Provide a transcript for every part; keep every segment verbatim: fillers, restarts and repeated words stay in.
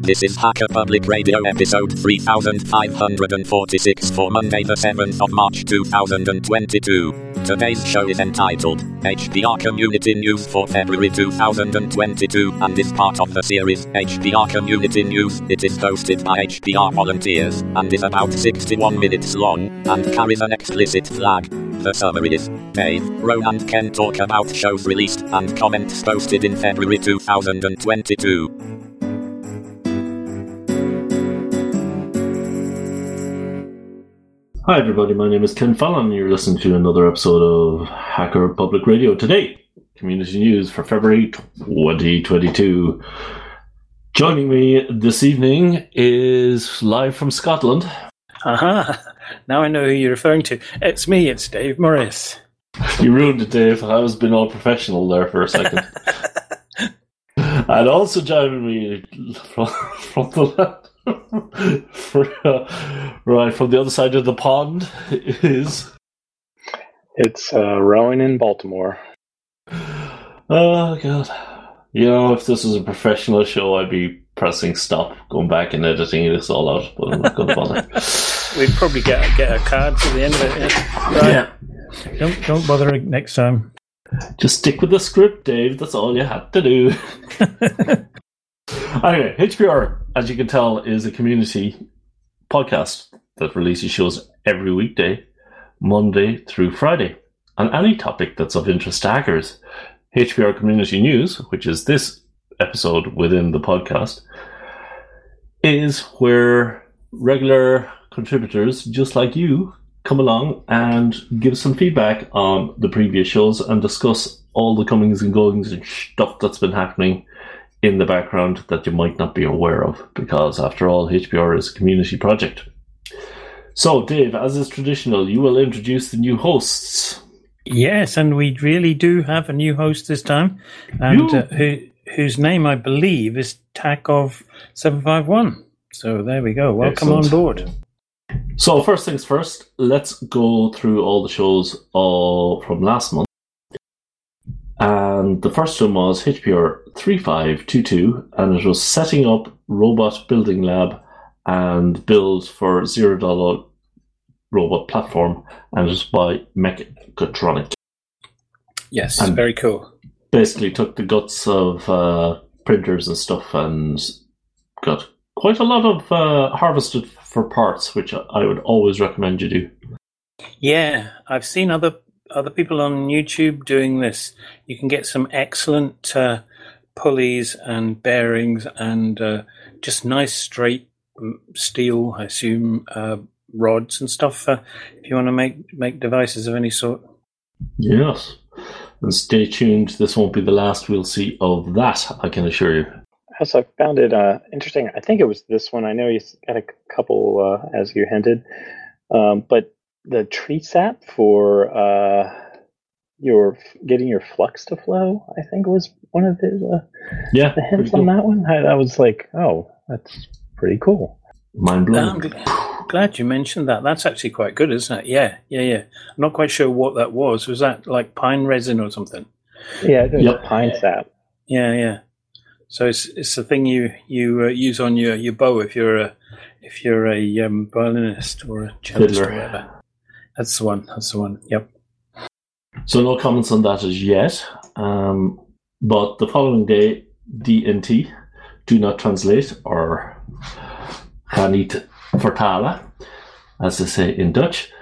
This is Hacker Public Radio episode three thousand five hundred forty-six for Monday the seventh of March two thousand twenty-two. Today's show is entitled H P R Community News for February two thousand twenty-two and is part of the series H P R Community News. It is hosted by H P R volunteers and is about sixty-one minutes long and carries an explicit flag. The summary is Dave, Ron and Ken talk about shows released and comments posted in February two thousand twenty-two. Hi everybody, my name is Ken Fallon and you're listening to another episode of Hacker Public Radio. Today, community news for February twenty twenty-two. Joining me this evening is live from Scotland. Aha, now I know who you're referring to. It's me, it's Dave Morris. You ruined it, Dave. I was being all professional there for a second. And also joining me from, from the For, uh, right from the other side of the pond is it's uh, Rowan in Baltimore. Oh god! You know, if this was a professional show, I'd be pressing stop, going back and editing this all out. But I'm not going to bother. We'd probably get get a card to the end of it. Yeah. Right. Yeah. Don't don't bother next time. Just stick with the script, Dave. That's all you had to do. Anyway, H P R, as you can tell, is a community podcast that releases shows every weekday, Monday through Friday, on any topic that's of interest to hackers. H P R Community News, which is this episode within the podcast, is where regular contributors, just like you, come along and give some feedback on the previous shows and discuss all the comings and goings and stuff that's been happening in the background that you might not be aware of, because after all, H P R is a community project. So, Dave, as is traditional, you will introduce the new hosts. Yes, and we really do have a new host this time, and uh, who, whose name I believe is Takov seven five one. So there we go. Welcome Excellent. On board. So first things first, let's go through all the shows all from last month. And the first one was H P R three five two two, and it was setting up robot building lab and build for zero dollar robot platform, and it was by Mechatronic. Yes, and very cool. Basically took the guts of uh, printers and stuff and got quite a lot of uh, harvested for parts, which I would always recommend you do. Yeah, I've seen other other people on YouTube doing this. You can get some excellent uh, pulleys and bearings and uh, just nice straight steel, I assume, uh, rods and stuff uh, if you want to make, make devices of any sort. Yes. And stay tuned. This won't be the last we'll see of that, I can assure you. Also, I found it uh, interesting. I think it was this one. I know you got a couple, uh, as you hinted, um, but the tree sap for uh, your getting your flux to flow, I think was one of the, uh, yeah, the hints cool. on that one. I, I was like, oh, that's pretty cool. Mind blowing. I'm glad, glad you mentioned that. That's actually quite good, isn't it? Yeah, yeah, yeah. I'm not quite sure what that was. Was that like pine resin or something? Yeah, it was yep. pine sap. Yeah, yeah. So it's it's the thing you you uh, use on your, your bow if you're a if you're a um, violinist or a cellist or whatever. That's the one. That's the one. Yep. So no comments on that as yet. Um, but the following day, D N T, do not translate, or kan niet vertalen, as they say in Dutch,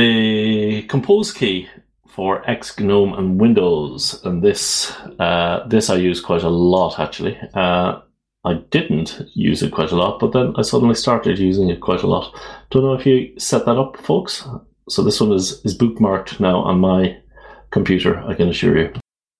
the compose key for X, GNOME, and Windows. And this uh, this I use quite a lot, actually. Uh, I didn't use it quite a lot, but then I suddenly started using it quite a lot. Don't know if you set that up, folks. So this one is, is bookmarked now on my computer, I can assure you.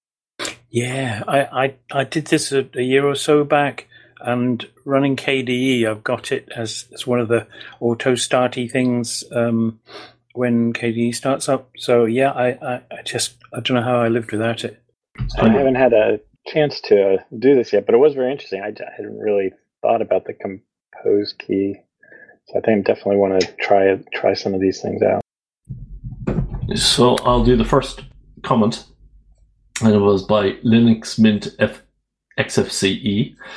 Yeah, I, I, I did this a, a year or so back, and running K D E, I've got it as, as one of the auto-starty things um, when K D E starts up. So yeah, I, I, I just, I don't know how I lived without it. I haven't had a chance to do this yet, but it was very interesting. I, I hadn't really thought about the compose key. So I think I definitely want to try try some of these things out. So I'll do the first comment, and it was by Linux Mint F- X F C E.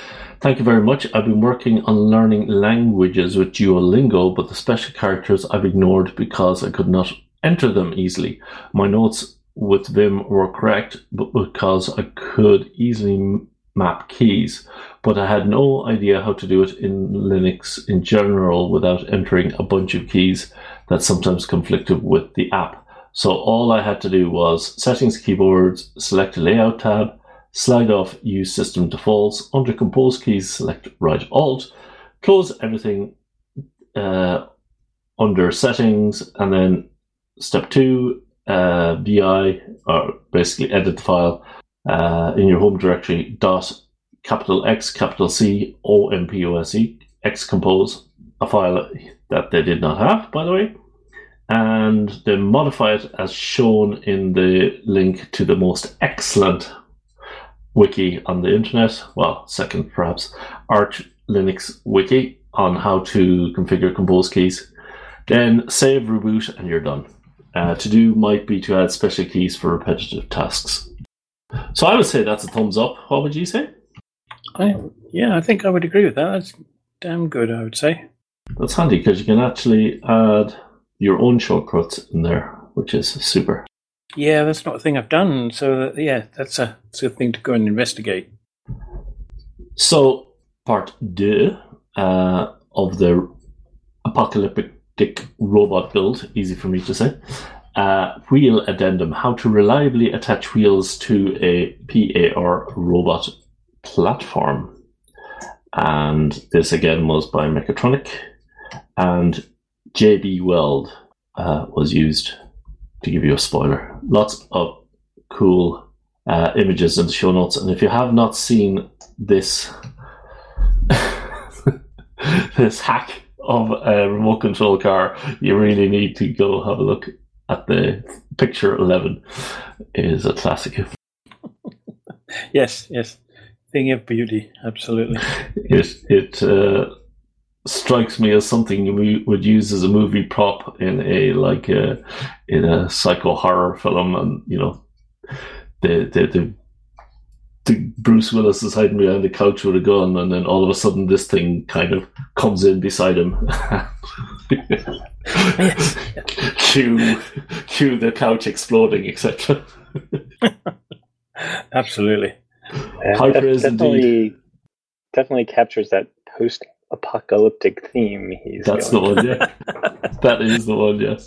Thank you very much. I've been working on learning languages with Duolingo, but the special characters I've ignored because I could not enter them easily. My notes with Vim were correct, but because I could easily map keys, but I had no idea how to do it in Linux in general without entering a bunch of keys that sometimes conflicted with the app. So all I had to do was settings keyboards, select a layout tab, slide off use system defaults, under compose keys select right alt, close everything uh, under settings, and then step two, uh, V I, or basically edit the file uh, in your home directory, dot capital X, capital C, O M P O S E, Xcompose, a file that they did not have, by the way, and then modify it as shown in the link to the most excellent wiki on the internet, well, second perhaps, Arch Linux wiki on how to configure compose keys. Then save, reboot, and you're done. Uh, to do might be to add special keys for repetitive tasks. So I would say that's a thumbs up. What would you say? I, yeah, I think I would agree with that. That's damn good, I would say. That's handy because you can actually add your own shortcuts in there, which is super. Yeah, that's not a thing I've done. So, that, yeah, that's a, that's a thing to go and investigate. So, part two uh, of the apocalyptic robot build, easy for me to say, uh, wheel addendum, how to reliably attach wheels to a P A R robot platform. And this again was by Mechatronic, and J B Weld uh, was used, to give you a spoiler. Lots of cool uh, images in the show notes, and if you have not seen this this hack of a remote control car, you really need to go have a look at the picture eleven. It is a classic. Yes, yes. Thing of beauty, absolutely. It it uh, strikes me as something you would use as a movie prop in a like a, in a psycho horror film, and you know the the the, the Bruce Willis is hiding behind the couch with a gun, and then all of a sudden this thing kind of comes in beside him. Yes. cue cue the couch exploding, et cetera. Absolutely. Yeah, Hyper def- is definitely, indeed. definitely captures that post-apocalyptic theme he's That's going the one, yeah. That is the one, yes.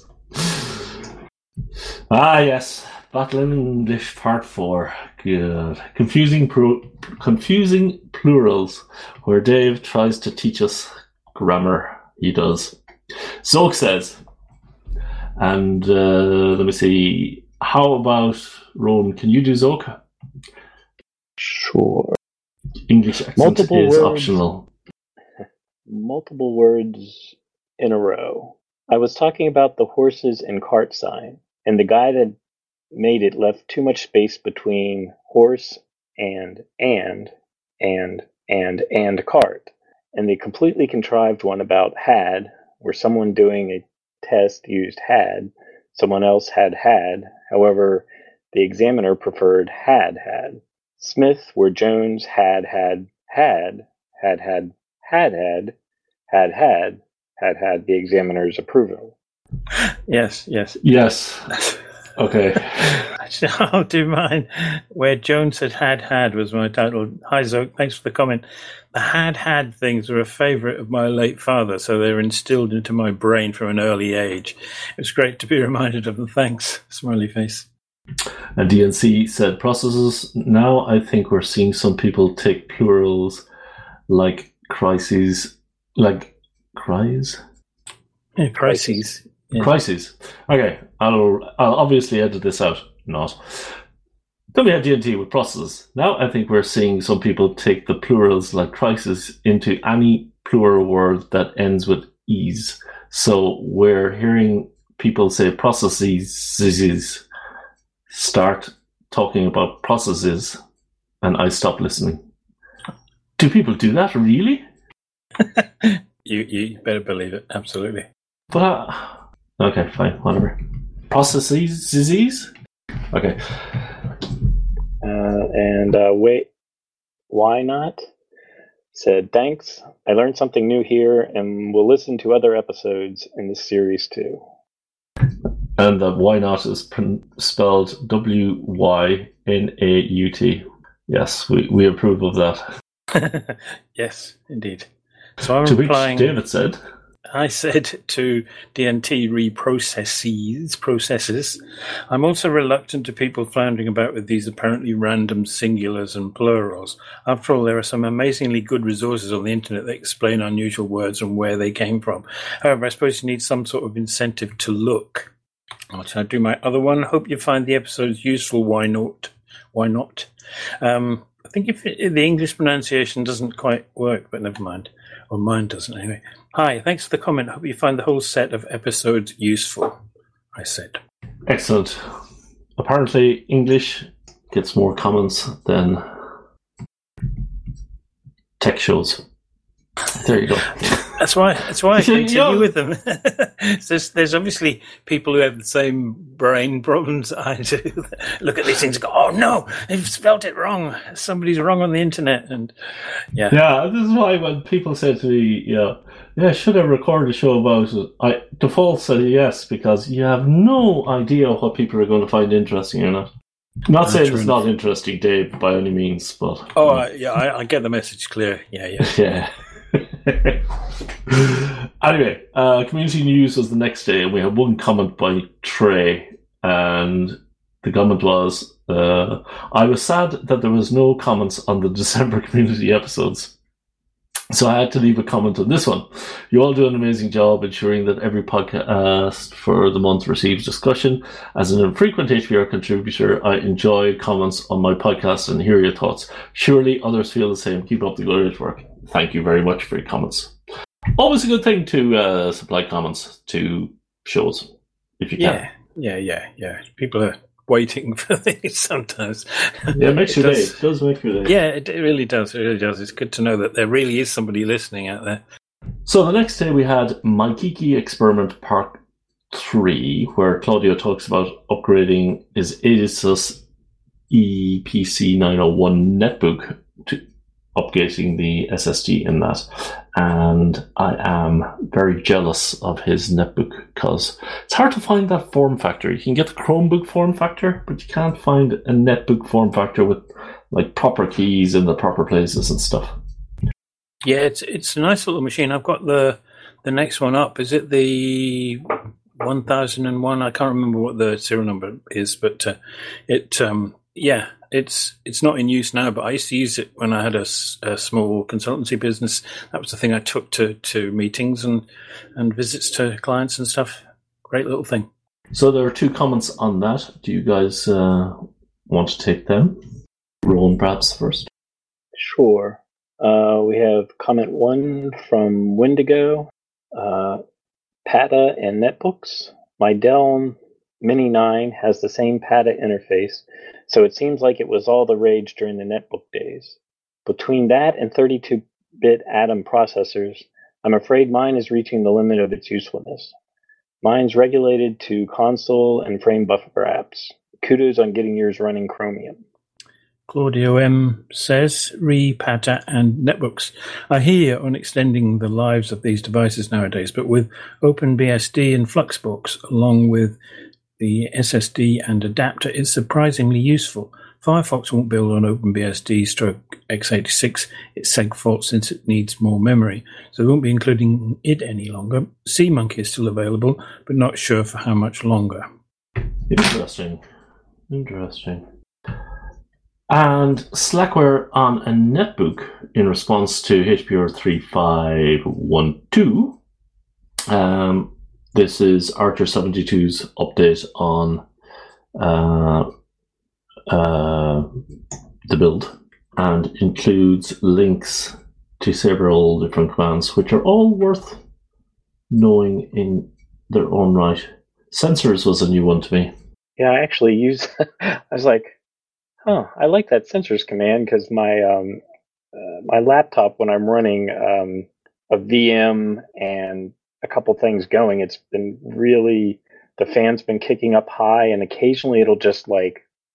Ah, yes. Battle in English Part four. Good. Confusing, pro- confusing plurals, where Dave tries to teach us grammar. He does. Zoke says, and uh, let me see, how about, Rowan, can you do Zoke? Sure. English accent Multiple is words. optional. Multiple words in a row. I was talking about the horses and cart sign, and the guy that made it left too much space between horse and and and and and cart. And the completely contrived one about had, where someone doing a test used had, someone else had had, however, the examiner preferred had had. Smith, where Jones had had had had had had had had had had had the examiner's approval. Yes, yes. Yes. Okay. Actually, I'll do mine. Where Jones had had had was my title. Hi, Zoke. Thanks for the comment. The had had things were a favourite of my late father, so they were instilled into my brain from an early age. It was great to be reminded of them. Thanks. Smiley face. And D N C said processes. Now I think we're seeing some people take plurals like crises, like cries? Yeah, crises. Yeah. Crises. Okay, I'll, I'll obviously edit this out. Not. Then we have D and T with processes. Now I think we're seeing some people take the plurals like crisis into any plural word that ends with ease. So we're hearing people say processes, start talking about processes, and I stop listening. Do people do that, really? you you better believe it, absolutely. But uh, okay, fine, whatever. Processes, disease. Okay. Uh, and uh, wait, why not? said, thanks. I learned something new here and will listen to other episodes in this series too. And that Why Not is pr- spelled W Y N A U T. Yes, we, we approve of that. Yes, indeed. So I'm to replying, which David said, I said to D N T reprocesses, processes, I'm also reluctant to people floundering about with these apparently random singulars and plurals. After all, there are some amazingly good resources on the internet that explain unusual words and where they came from. However, I suppose you need some sort of incentive to look. I'll try to do my other one. Hope you find the episodes useful. Why not? Why not? Um, I think if, it, if the English pronunciation doesn't quite work, but never mind. Or mine doesn't anyway. Hi, thanks for the comment. Hope you find the whole set of episodes useful, I said. Excellent. Apparently, English gets more comments than tech shows. There you go. That's why. That's why I continue Yeah. with them. there's, there's obviously people who have the same brain problems I do. Look at these things and go, "Oh no, they've spelt it wrong. Somebody's wrong on the internet." And yeah, Yeah, this is why when people say to me, yeah, yeah, should I record a show about it? I default say yes, because you have no idea what people are going to find interesting or not. I'm not That's saying true it's not interesting, Dave, by any means, but oh I, yeah, I, I get the message clear. Yeah, yeah. yeah. Anyway, uh, community news was the next day, and we had one comment by Trey, and the comment was, uh, I was sad that there was no comments on the December community episodes, so I had to leave a comment on this one. You all do an amazing job ensuring that every podcast for the month receives discussion. As an infrequent H P R contributor, I enjoy comments on my podcast and hear your thoughts. Surely others feel the same. Keep up the great work. Thank you very much for your comments. Always a good thing to uh, supply comments to shows, if you Yeah, can. yeah, yeah, yeah. People are waiting for things sometimes. Yeah, it makes It your day. does- It does make your day. Yeah, it, it really does. It really does. It's good to know that there really is somebody listening out there. So the next day we had My Geeky Experiment Part three, where Claudio talks about upgrading his Asus E P C nine oh one netbook to updating the S S D in that. And I am very jealous of his netbook because it's hard to find that form factor. You can get the Chromebook form factor, but you can't find a netbook form factor with like proper keys in the proper places and stuff. Yeah, it's it's a nice little machine. I've got the the next one up. Is it the one thousand one? I can't remember what the serial number is, but uh, it um, yeah, it's it's not in use now. But I used to use it when I had a, s- a small consultancy business. That was the thing I took to, to meetings and and visits to clients and stuff. Great little thing. So there are two comments on that. Do you guys uh, want to take them? Rowan, perhaps first. Sure. Uh, we have comment one from Wendigo, uh, PATA and netbooks. My Dell Mini nine has the same PATA interface, so it seems like it was all the rage during the netbook days. Between that and thirty-two bit Atom processors, I'm afraid mine is reaching the limit of its usefulness. Mine's regulated to console and frame buffer apps. Kudos on getting yours running Chromium. Claudio M says, re-PATA and netbooks. I hear on extending the lives of these devices nowadays, but with OpenBSD and Fluxbox, along with the S S D and adapter, it's surprisingly useful. Firefox won't build on OpenBSD stroke x eighty-six its seg fault since it needs more memory, so we won't be including it any longer. SeaMonkey is still available, but not sure for how much longer. Interesting. Interesting. And Slackware on a netbook in response to H P R three five one two. Um, this is Archer seventy-two's update on uh, uh, the build and includes links to several different commands, which are all worth knowing in their own right. Sensors was a new one to me. Yeah, I actually use. I was like, "Huh, I like that sensors command because my um, uh, my laptop, when I'm running um, a V M and a couple things going, it's been really the fan's been kicking up high, and occasionally it'll just like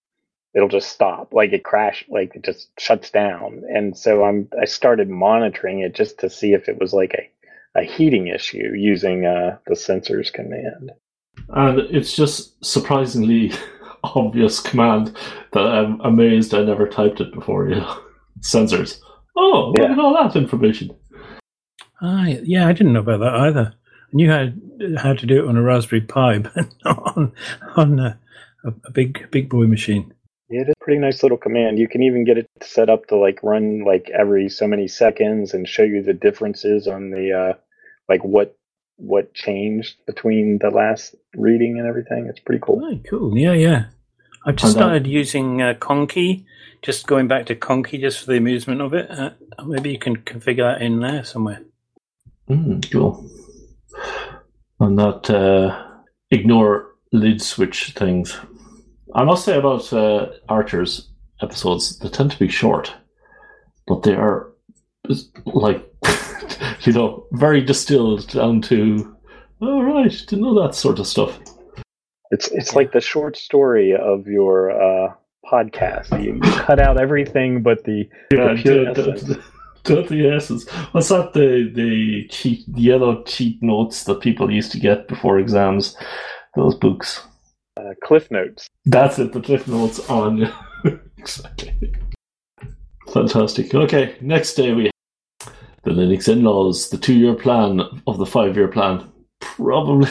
it'll just stop, like it crash, like it just shuts down. And so I'm I started monitoring it just to see if it was like a, a heating issue using uh, the sensors command. And it's just surprisingly obvious command that I'm amazed I never typed it before. You know, sensors. Oh, look Yeah. at all that information. Ah, yeah, I didn't know about that either. I knew how how to do it on a Raspberry Pi, but not on on a, a big big boy machine. Yeah, it is a pretty nice little command. You can even get it set up to like run like every so many seconds and show you the differences on the uh, like what what changed between the last reading and everything. It's pretty cool. Oh, cool. Yeah, yeah. I've just And, uh, started using uh, Conky, just going back to Conky just for the amusement of it. Uh, maybe you can configure that in there somewhere. Mm, cool. And that uh, ignore lid switch things. I must say about uh, Archer's episodes, they tend to be short, but they are like, you know, very distilled down to, oh, right, didn't know that sort of stuff. It's it's like the short story of your uh, podcast. You, you cut out everything but the, Yeah, the pure the, essence. the, the, the essence. What's that? The the cheat, the yellow cheat notes that people used to get before exams. Those books. Uh, Cliff Notes. That's it. The cliff notes on. Exactly. Fantastic. Okay, next day we have the Linux in-laws, the two-year plan of the five-year plan. Probably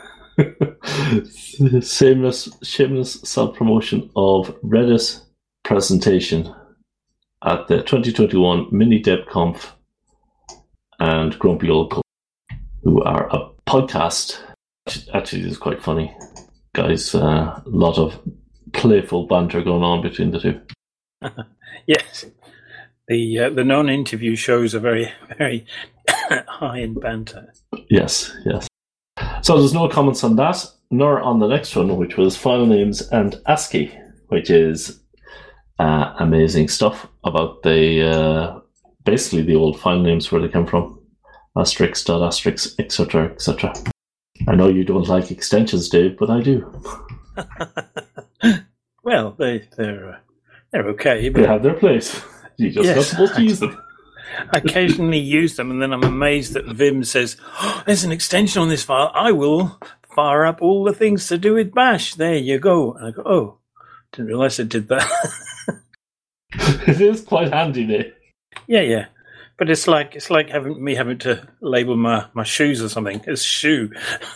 shameless, shameless self-promotion of Redis presentation at the twenty twenty-one Mini DebConf and Grumpy Old Couple, who are a podcast. Actually, this is quite funny. Guys, a uh, lot of playful banter going on between the two. Yes, the uh, the non-interview shows are very very high in banter. Yes, yes. So there's no comments on that, nor on the next one, which was file names and ASCII, which is uh, amazing stuff about the uh, basically the old file names, where they come from, asterisk, dot asterisk, et cetera, et cetera. I know you don't like extensions, Dave, but I do. Well, they they're uh, they're okay, but They have their place. You're just Yes. not supposed to use them. I occasionally use them, and then I'm amazed that Vim says, oh, "There's an extension on this file. I will fire up all the things to do with Bash. There you go." And I go, "Oh, didn't realize it did that." It is quite handy, Dave. Yeah, yeah. But it's like it's like having me having to label my, my shoes or something as shoe.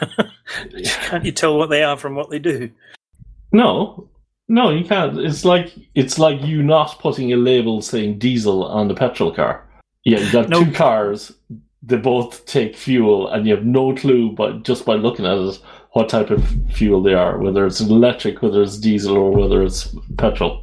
Can't you tell what they are from what they do? No, no, you can't. It's like it's like you not putting a label saying diesel on the petrol car. Yeah, you got No. two cars. They both take fuel, and you have no clue, but just by looking at it, what type of fuel they are, whether it's electric, whether it's diesel, or whether it's petrol.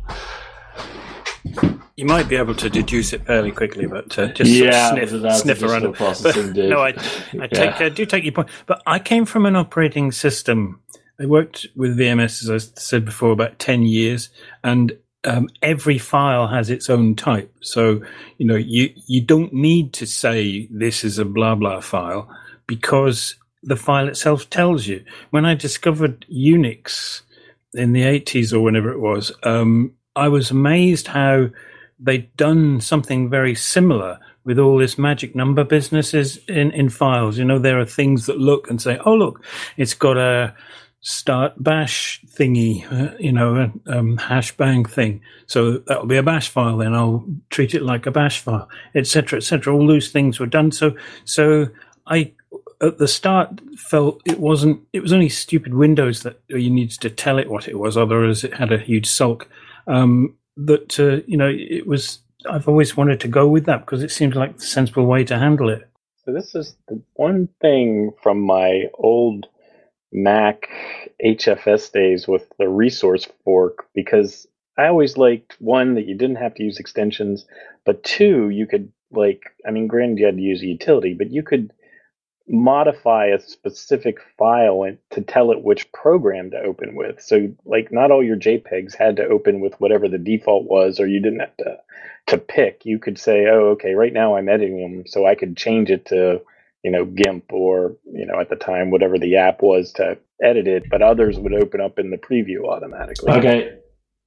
You might be able to deduce it fairly quickly, but uh, just Yeah, sort of but sniff, that's sniff around additional it. processing, But, Dave. no, I, I take, Yeah. I do take your point. But I came from an operating system. I worked with V M S, as I said before, about ten years, and um, every file has its own type. So, you know, you, you don't need to say this is a blah, blah file, because the file itself tells you. When I discovered Unix in the eighties or whenever it was, um, I was amazed how they'd done something very similar with all this magic number businesses in, in files. You know, there are things that look and say, oh, look, it's got a start bash thingy, uh, you know, a um, hash bang thing. So that'll be a bash file, then I'll treat it like a bash file, et cetera, et cetera. All those things were done. So, so I, at the start, felt it wasn't, it was only stupid Windows that you needed to tell it what it was, otherwise it had a huge sulk. Um, that, uh, you know, it was, I've always wanted to go with that because it seems like the sensible way to handle it. So this is the one thing from my old Mac H F S days with the resource fork, because I always liked, one, that you didn't have to use extensions, but two, you could, like, I mean, granted you had to use a utility, but you could modify a specific file and to tell it which program to open with. So, like, not all your JPEGs had to open with whatever the default was, or you didn't have to to pick. You could say, oh, okay, right now I'm editing them, so I could change it to, you know, GIMP, or, you know, at the time, whatever the app was to edit it, but others would open up in the preview automatically. Okay,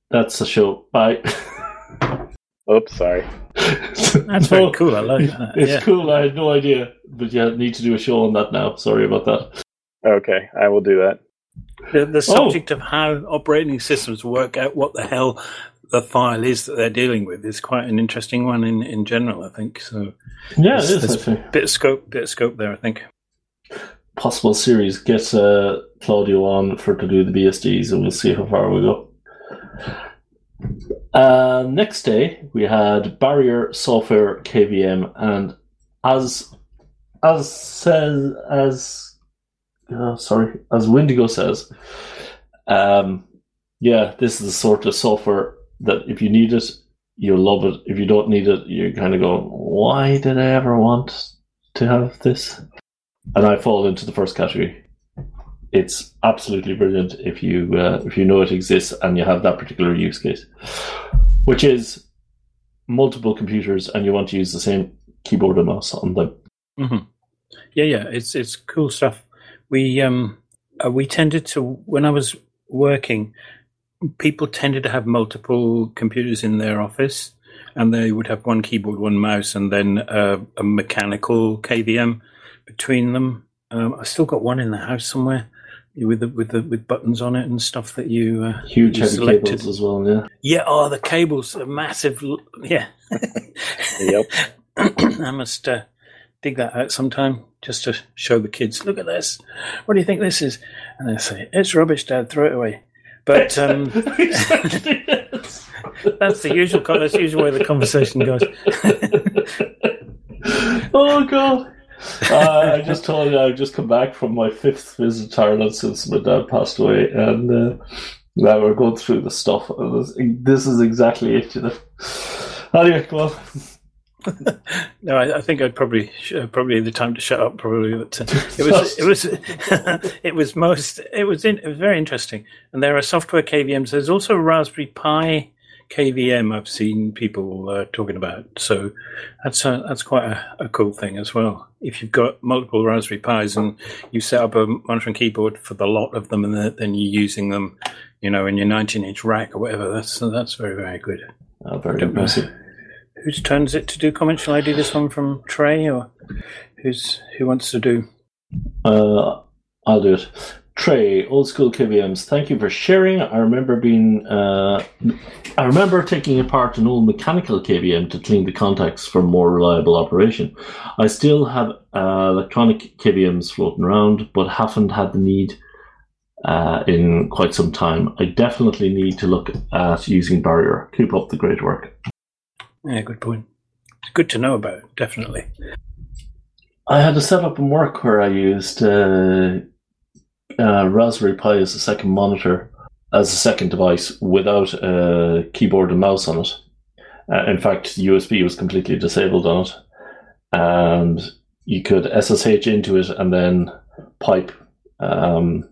that's the show. Bye. Oops, sorry. That's very cool. I like that. It's yeah. cool. I had no idea, but yeah, need to do a show on that now. Sorry about that. Okay, I will do that. The, the subject oh. of how operating systems work out what the hell the file is that they're dealing with is quite an interesting one in, in general, I think. So yeah, it is. Actually. Bit of scope, bit of scope there, I think. Possible series. Get uh, Claudio on for to do the B S Ds, and we'll see how far we go. Uh, next day we had Barrier Software K V M, and as as says as uh, sorry as Wendigo says, um, yeah, this is the sort of software that if you need it, you'll love it. If you don't need it, you're kind of going, why did I ever want to have this? And I fall into the first category. It's absolutely brilliant if you uh, if you know it exists and you have that particular use case, which is multiple computers and you want to use the same keyboard and mouse on them. Mm-hmm. Yeah, yeah, it's it's cool stuff. We um uh, we tended to, when I was working, people tended to have multiple computers in their office, and they would have one keyboard, one mouse, and then uh, a mechanical K V M between them. Um, I still got one in the house somewhere with the, with the, with buttons on it and stuff that you uh, huge you heavy selected. cables as well. Yeah, yeah. Oh, the cables are massive. Yeah. Yep. I must uh, dig that out sometime just to show the kids. Look at this. What do you think this is? And they say, "It's rubbish, Dad. Throw it away." But um, exactly. that's the usual. That's the usual way the conversation goes. Oh God. uh, I just told you I've just come back from my fifth visit to Ireland since my dad passed away, and uh, now we're going through the stuff. And this, this is exactly it, you know. Anyway, come on. No, I, I think I'd probably uh, probably the time to shut up. Probably, but uh, it was it was it was most it was in, it was very interesting. And there are software K V Ms. There's also a Raspberry Pi K V M I've seen people uh, talking about. So that's a, that's quite a, a cool thing as well. If you've got multiple Raspberry Pis and you set up a monitor and keyboard for the lot of them, and then you're using them, you know, in your nineteen inch rack or whatever, that's that's very very good. Oh, very impressive. Whose turn is it to do comments? Shall I do this one from Trey, or who's who wants to do? Uh, I'll do it. Trey, old school K V Ms. Thank you for sharing. I remember being, uh, I remember taking apart an old mechanical K V M to clean the contacts for more reliable operation. I still have uh, electronic K V Ms floating around, but haven't had the need uh, in quite some time. I definitely need to look at using Barrier. Keep up the great work. Yeah, good point. It's good to know about, definitely. I had a setup in work where I used uh, uh, Raspberry Pi as a second monitor, as a second device, without a keyboard and mouse on it. Uh, in fact, U S B was completely disabled on it. And you could S S H into it and then pipe um,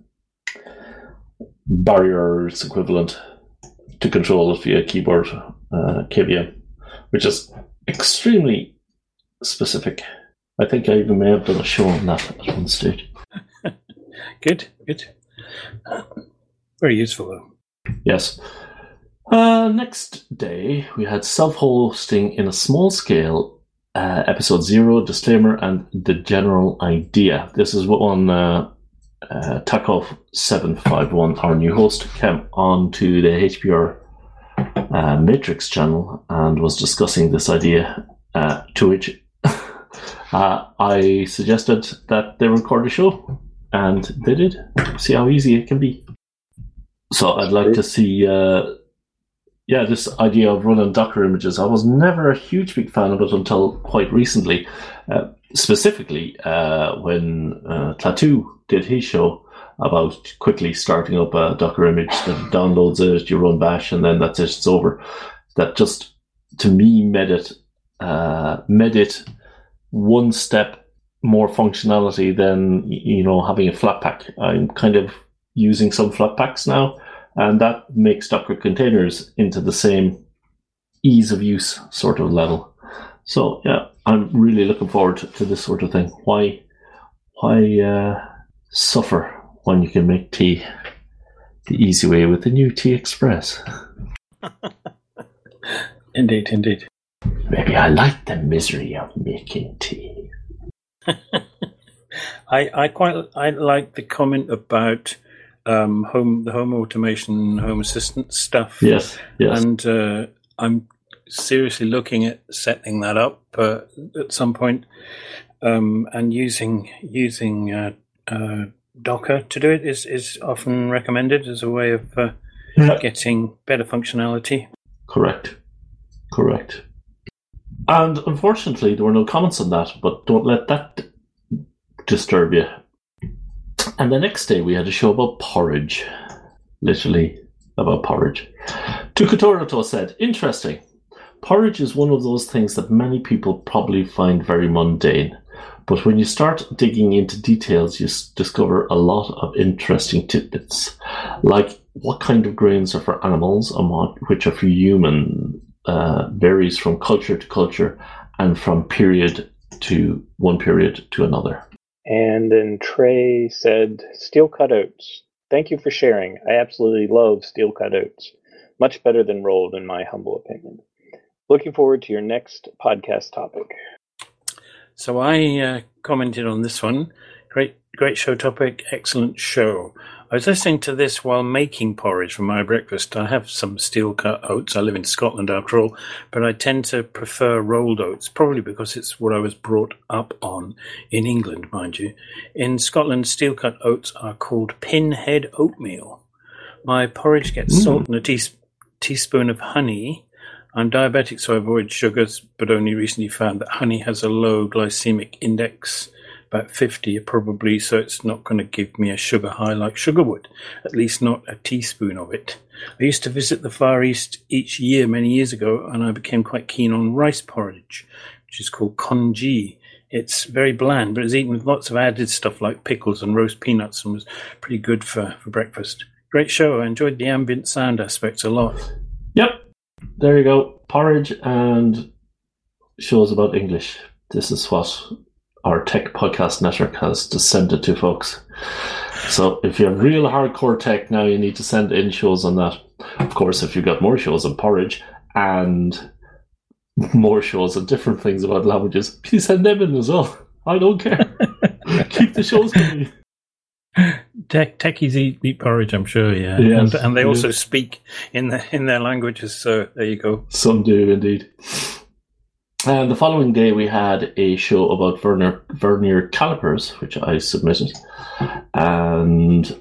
Barrier's equivalent to control it via keyboard uh, K V M. Which is extremely specific. I think I even may have done a show on that at one stage. Good, good. Very useful, though. Yes. Uh, next day, we had self-hosting in a small scale, uh, episode zero, disclaimer, and the general idea. This is what on uh, uh, Takov seven five one, our new host, came on to the H P R Uh, Matrix channel and was discussing this idea, uh, to which uh, I suggested that they record a show, and they did. See how easy it can be. So I'd like to see, uh, yeah, this idea of running Docker images. I was never a huge big fan of it until quite recently, uh, specifically uh, when uh, Klaatu did his show about quickly starting up a Docker image that downloads it, you run bash, and then that's it, it's over. That just, to me, made it, uh, made it one step more functionality than, you know, having a Flatpak. I'm kind of using some Flatpaks now, and that makes Docker containers into the same ease of use sort of level. So, yeah, I'm really looking forward to this sort of thing. Why, why uh, suffer when you can make tea the easy way with the new T Express? Indeed, indeed. Maybe I like the misery of making tea. I, I quite I like the comment about um, home the home automation, home assistant stuff. Yes, yes. And uh, I'm seriously looking at setting that up uh, at some point, um, and using using uh, uh, Docker to do it is, is often recommended as a way of uh, yeah. getting better functionality. Correct, correct. And unfortunately, there were no comments on that, but don't let that disturb you. And the next day, we had a show about porridge. Literally about porridge. Tukatoroto said, interesting. Porridge is one of those things that many people probably find very mundane. But when you start digging into details, you s- discover a lot of interesting tidbits. Like what kind of grains are for animals and what which are for human. Uh, varies from culture to culture and from period to one period to another. And then Trey said, steel cut oats. Thank you for sharing. I absolutely love steel cut oats. Much better than rolled, in my humble opinion. Looking forward to your next podcast topic. So I uh, commented on this one. Great, great show topic. Excellent show. I was listening to this while making porridge for my breakfast. I have some steel-cut oats. I live in Scotland, after all, but I tend to prefer rolled oats, probably because it's what I was brought up on in England, mind you. In Scotland, steel-cut oats are called pinhead oatmeal. My porridge gets mm. salt and a teas- teaspoon of honey. I'm diabetic, so I avoid sugars, but only recently found that honey has a low glycemic index, about fifty probably, so it's not going to give me a sugar high like sugar would, at least not a teaspoon of it. I used to visit the Far East each year many years ago, and I became quite keen on rice porridge, which is called congee. It's very bland, but it's eaten with lots of added stuff like pickles and roast peanuts and was pretty good for, for breakfast. Great show. I enjoyed the ambient sound aspects a lot. Yep. There you go. Porridge and shows about English. This is what our tech podcast network has descended to, folks. So if you have real hardcore tech now, you need to send in shows on that. Of course, if you've got more shows on porridge and more shows on different things about languages, please send them in as well. I don't care. Keep the shows coming. Tech, techies eat, eat porridge, I'm sure, yeah. Yes, and, and they yes. also speak in the, in their languages, so there you go. Some do, indeed. And the following day, we had a show about vernier, vernier calipers, which I submitted. And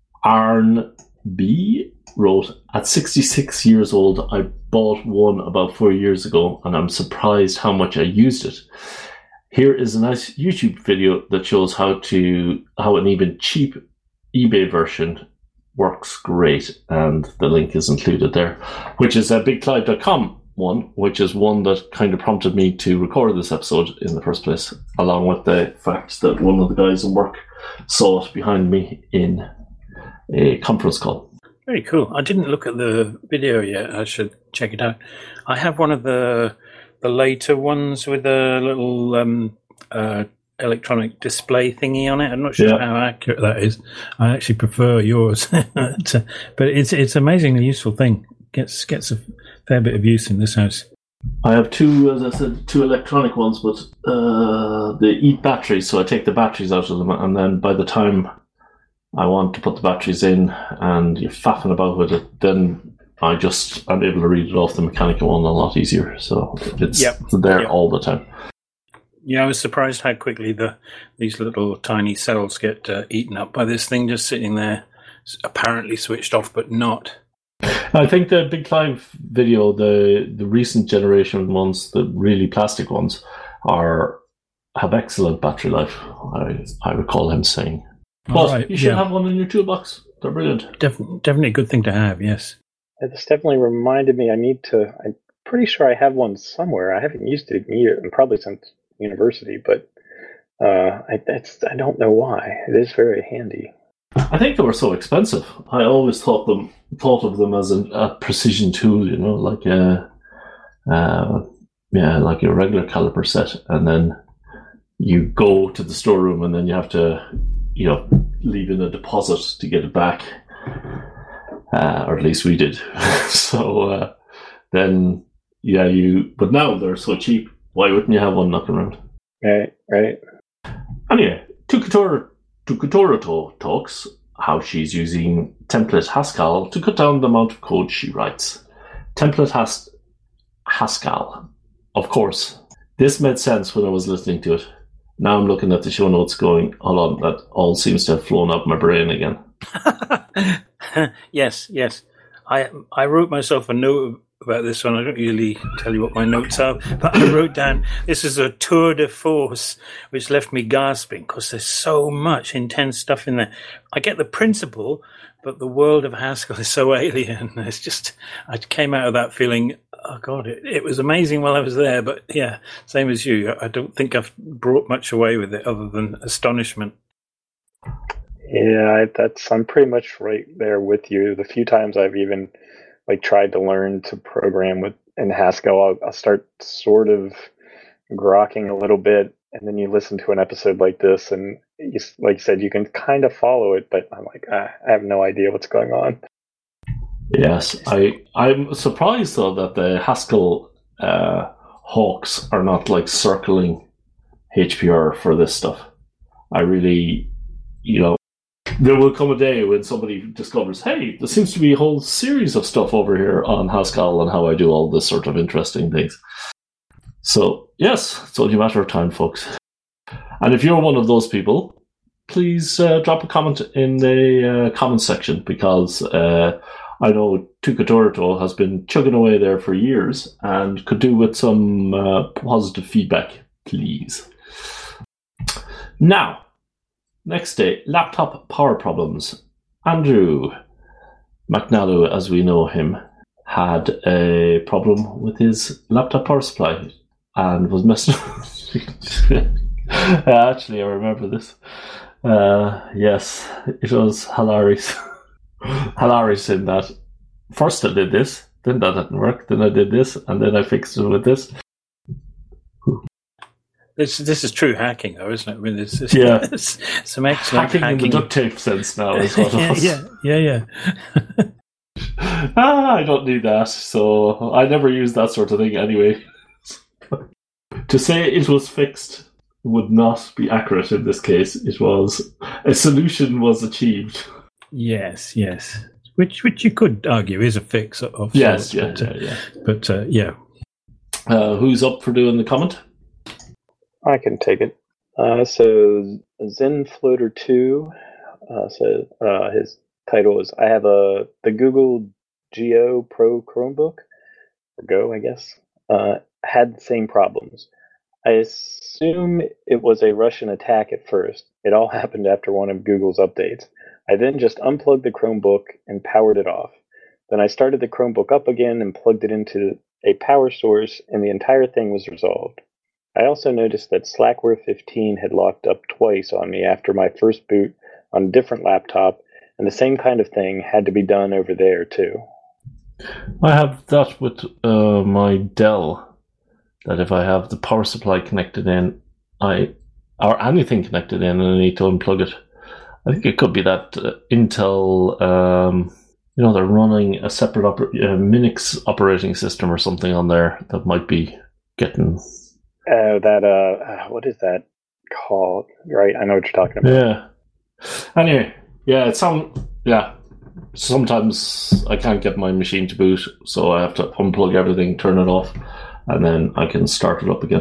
Arn B wrote, at sixty-six years old, I bought one about four years ago, and I'm surprised how much I used it. Here is a nice YouTube video that shows how to how an even cheap eBay version works great, and the link is included there, which is a big clive dot com one, which is one that kind of prompted me to record this episode in the first place, along with the fact that one of the guys in work saw it behind me in a conference call. Very cool. I didn't look at the video yet. I should check it out. I have one of the the later ones with a little um, uh, electronic display thingy on it. I'm not sure yeah. how accurate that is. I actually prefer yours, but it's it's an amazingly useful thing. Gets gets a fair bit of use in this house. I have two, as I said, two electronic ones, but uh, they eat batteries, so I take the batteries out of them, and then by the time I want to put the batteries in and you're faffing about with it, then I just I'm able to read it off the mechanical one a lot easier. So it's yep. there yep. all the time. Yeah, I was surprised how quickly the these little tiny cells get uh, eaten up by this thing just sitting there, apparently switched off, but not. I think the Big Clive video, the the recent generation ones, the really plastic ones, are have excellent battery life. I I recall him saying. But right, you should yeah. have one in your toolbox. They're brilliant. Def- definitely a good thing to have. Yes. This definitely reminded me. I need to. I'm pretty sure I have one somewhere. I haven't used it in years, probably since university, but uh, I that's I don't know why. It is very handy. I think they were so expensive. I always thought them thought of them as a, a precision tool, you know, like a uh, yeah, like a regular caliper set, and then you go to the storeroom, and then you have to, you know, leave in a deposit to get it back. uh, or at least we did. so uh, then, yeah, you. But now they're so cheap. Why wouldn't you have one knocking around? Right, right. Anyway, Tukatoro Tukatoro talks how she's using template Haskell to cut down the amount of code she writes. Template has Haskell, of course. This made sense when I was listening to it. Now I'm looking at the show notes going, hold on, that all seems to have flown out my brain again. yes, yes. I I wrote myself a note about this one. I don't usually tell you what my notes are, but I wrote down, this is a tour de force, which left me gasping because there's so much intense stuff in there. I get the principle, but the world of Haskell is so alien. It's just, I came out of that feeling, oh God, it, it was amazing while I was there, but yeah, same as you. I don't think I've brought much away with it other than astonishment. Yeah, I, that's I'm pretty much right there with you. The few times I've even like tried to learn to program with in Haskell, I'll, I'll start sort of grokking a little bit, and then you listen to an episode like this, and you, like you said, you can kind of follow it, but I'm like, ah, I have no idea what's going on. Yes, I I'm surprised though that the Haskell uh, hawks are not like circling H P R for this stuff. I really, you know. There will come a day when somebody discovers, hey, there seems to be a whole series of stuff over here on Haskell and how I do all this sort of interesting things. So, yes, it's only a matter of time, folks. And if you're one of those people, please uh, drop a comment in the uh, comment section, because uh, I know Tukatoro has been chugging away there for years and could do with some uh, positive feedback, please. Now, next day, laptop power problems. Andrew McNally, as we know him, had a problem with his laptop power supply and was messing up. Actually, I remember this. Uh, yes, it was hilarious. hilarious in that first I did this, then that didn't work, then I did this, and then I fixed it with this. This this is true hacking, though, isn't it? I mean, this is yeah. some excellent hacking, hacking in the duct tape sense now is what it was. yeah, yeah, yeah. ah, I don't need that, so I never use that sort of thing anyway. To say it was fixed would not be accurate in this case. It was a solution was achieved. Yes, yes. Which which you could argue is a fix of yes, sorts, yeah, but, uh, yeah, yeah. But uh, yeah. Uh, who's up for doing the comment? I can take it. Uh, so Zen Floater two uh, says uh, his title is I have a the Google Geo Pro Chromebook, or Go, I guess, uh, had the same problems. I assume it was a Russian attack at first. It all happened after one of Google's updates. I then just unplugged the Chromebook and powered it off. Then I started the Chromebook up again and plugged it into a power source, and the entire thing was resolved. I also noticed that Slackware fifteen had locked up twice on me after my first boot on a different laptop, and the same kind of thing had to be done over there too. I have that with uh, my Dell, that if I have the power supply connected in, I or anything connected in, and I need to unplug it. I think it could be that uh, Intel, um, you know, they're running a separate oper- uh, Minix operating system or something on there that might be getting... Uh, that, uh, what is that called? Right, I know what you're talking about. Yeah. Anyway, yeah, it's some, yeah. Sometimes I can't get my machine to boot, so I have to unplug everything, turn it off, and then I can start it up again.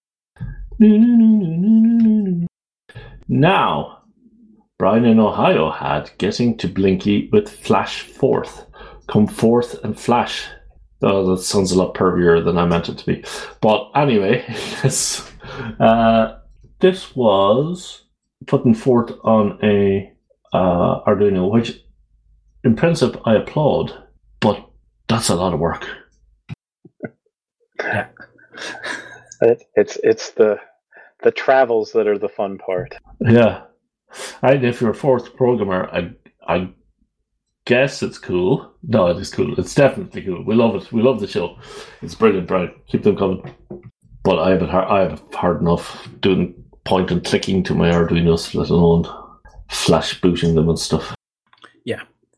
Now, Brian in Ohio had getting to Blinky with Flash Forth. Come forth and flash. Oh, that sounds a lot pervier than I meant it to be. But anyway, yes, uh, this was putting forth on a uh, Arduino, which in principle I applaud, but that's a lot of work. Yeah. It, it's it's the the travels that are the fun part. Yeah, and if you're a fourth programmer, I I guess it's cool. No, it is cool. It's definitely cool. We love it. We love the show. It's brilliant, Brian. Keep them coming. But I have it hard, I have it hard enough doing point and clicking to my Arduinos, let alone flash booting them and stuff. Yeah,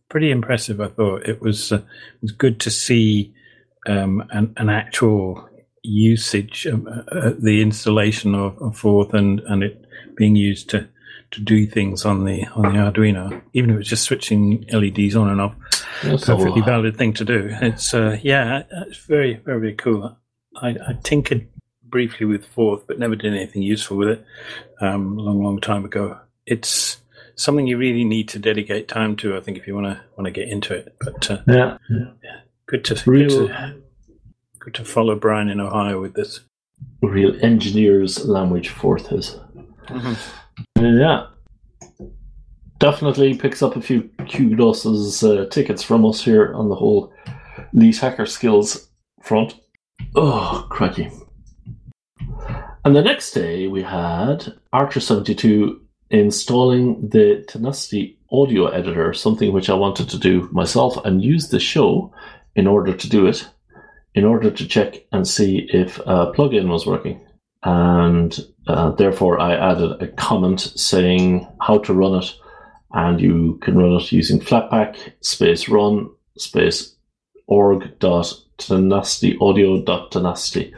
pretty impressive. I thought it was uh, it was good to see um, an, an actual usage of uh, the installation of, of Forth and, and it being used to, to do things on the on the Arduino, even if it was just switching L E Ds on and off. That's a perfectly valid thing to do. It's uh, yeah, it's very very very cool. I, I tinkered briefly with Forth, but never did anything useful with it. Um, a long long time ago. It's something you really need to dedicate time to, I think, if you want to want to get into it. But uh, yeah. yeah, good to Real, good to good to follow Brian in Ohio with this. Real engineer's language, Forth is. Mm-hmm. Yeah, definitely picks up a few kudos as uh, tickets from us here on the whole Elite Hacker Skills front. Oh, crikey. And the next day we had Archer seventy-two installing the Tenacity audio editor, something which I wanted to do myself and use the show in order to do it, in order to check and see if a plugin was working. And uh, therefore I added a comment saying how to run it, and you can run it using flatpak space run space org dot tenacity audio dot tenacity.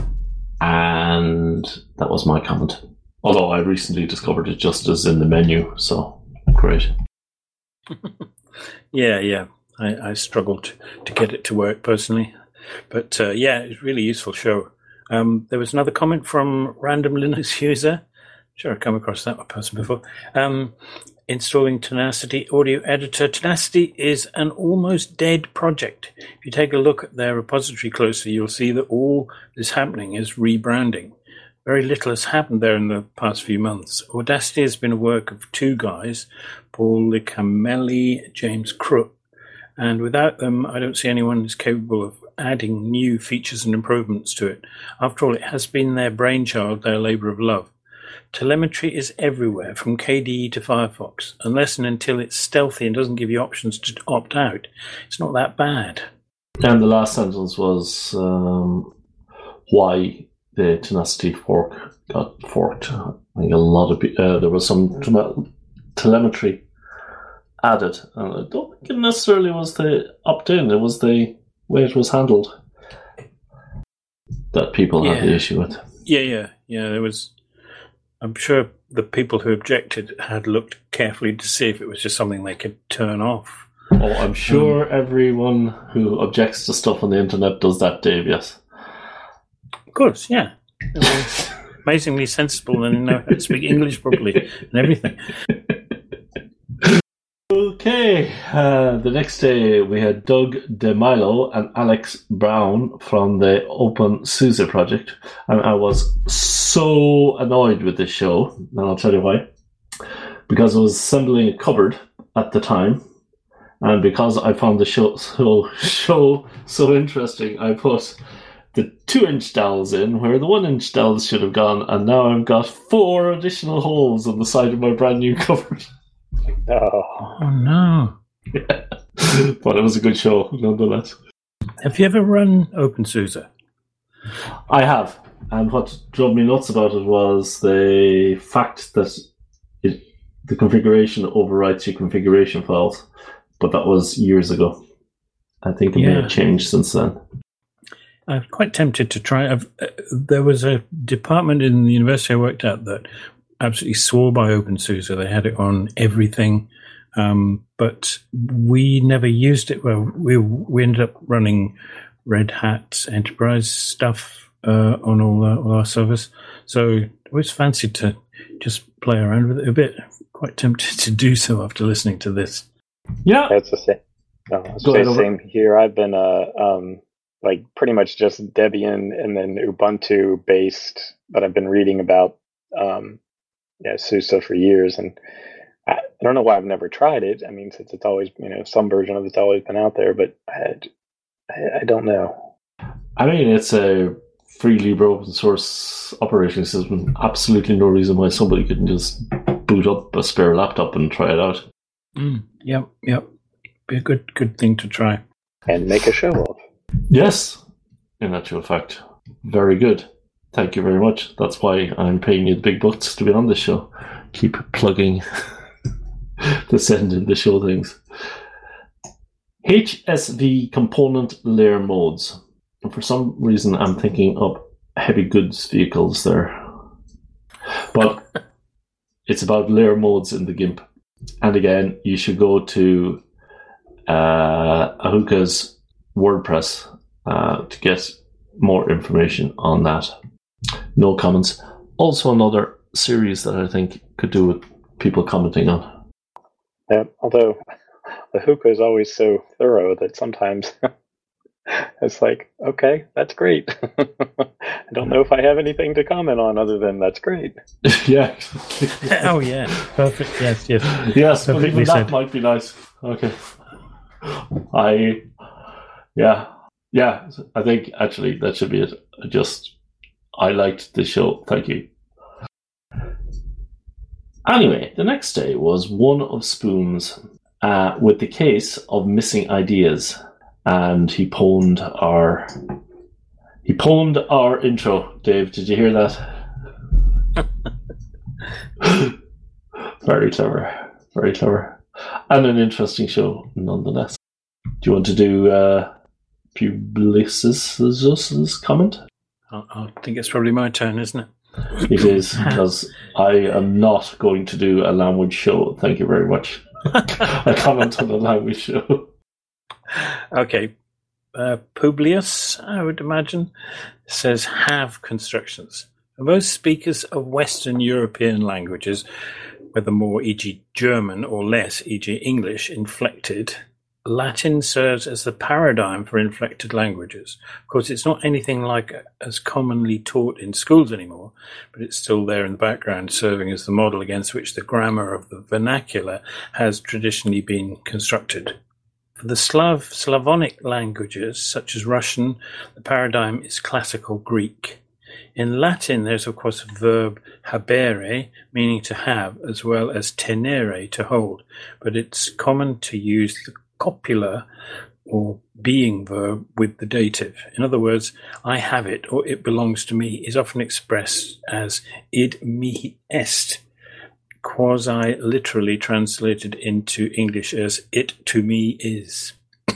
And that was my comment. Although I recently discovered it just as in the menu, so great. yeah, yeah. I, I struggled to get it to work personally. But uh, yeah, it's a really useful show. Um, there was another comment from Random Linux User. Sure, I've come across that person before. Um, installing Tenacity Audio Editor. Tenacity is an almost dead project. If you take a look at their repository closely, you'll see that all that's happening is rebranding. Very little has happened there in the past few months. Audacity has been a work of two guys, Paul Licamelli, James Crook, and without them, I don't see anyone who's capable of adding new features and improvements to it. After all, it has been their brainchild, their labour of love. Telemetry is everywhere, from K D E to Firefox. Unless and until it's stealthy and doesn't give you options to opt out, it's not that bad. And the last sentence was um, why the Tenacity fork got forked. I think a lot of people, uh, there was some telemetry added, and I don't think it necessarily was the opt-in, it was the way it was handled that people yeah. had the issue with. Yeah, yeah, yeah. There was. I'm sure the people who objected had looked carefully to see if it was just something they could turn off. Oh, I'm sure um, everyone who objects to stuff on the internet does that, Dave. Yes. Of course, yeah. Amazingly sensible and know how to speak English properly and everything. Okay, uh, the next day we had Doug DeMilo and Alex Brown from the OpenSUSE project, and I was so annoyed with this show, and I'll tell you why. Because I was assembling a cupboard at the time, and because I found the show so, show so interesting, I put the two-inch dowels in where the one-inch dowels should have gone, and now I've got four additional holes on the side of my brand new cupboard. Oh. oh no! Yeah. But it was a good show, nonetheless. Have you ever run OpenSUSE? I have, and what drove me nuts about it was the fact that it, the configuration overwrites your configuration files, but that was years ago. I think it yeah. may have changed since then. I'm quite tempted to try. I've, uh, there was a department in the university I worked at that absolutely swore by OpenSUSE. They had it on everything, um, but we never used it. Well, we we ended up running Red Hat enterprise stuff uh, on all, uh, all our servers. So I always fancied to just play around with it a bit. Quite tempted to do so after listening to this. Yeah, that's the same. No, it's the same here. I've been uh, um, like pretty much just Debian and then Ubuntu based, but I've been reading about. Um, Yeah, SUSE for years, and I, I don't know why I've never tried it. I mean, since it's always, you know, some version of it's always been out there, but I, I, I don't know. I mean, it's a free libre open source operating system. Absolutely no reason why somebody couldn't just boot up a spare laptop and try it out. Mm, yep, yep. Be a good, good thing to try. And make a show of. Yes, in actual fact. Very good. Thank you very much. That's why I'm paying you the big bucks to be on this show. Keep plugging the send in the show things. H S V component layer modes. And for some reason, I'm thinking of heavy goods vehicles there. But it's about layer modes in the GIMP. And again, you should go to uh, Ahuka's WordPress uh, to get more information on that. No comments. Also another series that I think could do with people commenting on. Yeah, although Ahuka is always so thorough that sometimes it's like, okay, that's great. I don't know if I have anything to comment on other than that's great. Yeah. Oh, yeah. Perfect. Yes, yes. Yes, but Perfectly even that said. might be nice. Okay. I, yeah. Yeah, I think actually that should be it. I just, I liked the show. Thank you. Anyway, the next day was one of Spoon's uh, with the case of missing ideas. And he pwned our he pwned our intro. Dave, did you hear that? Very clever, very clever, and an interesting show nonetheless. Do you want to do uh, Publicis's comment? I, I think it's probably my turn, isn't it? It is, because I am not going to do a language show. Thank you very much. I comment on the language show. Okay. Uh, Publius, I would imagine, says have constructions. For most speakers of Western European languages, whether more, for example, German, or less, for example, English, inflected, Latin serves as the paradigm for inflected languages. Of course, it's not anything like as commonly taught in schools anymore, but it's still there in the background, serving as the model against which the grammar of the vernacular has traditionally been constructed. For the Slav, Slavonic languages, such as Russian, the paradigm is classical Greek. In Latin, there's of course a verb habere, meaning to have, as well as tenere, to hold, but it's common to use the copula or being verb with the dative. In other words, I have it or it belongs to me is often expressed as id mihi est, quasi-literally translated into English as it to me is.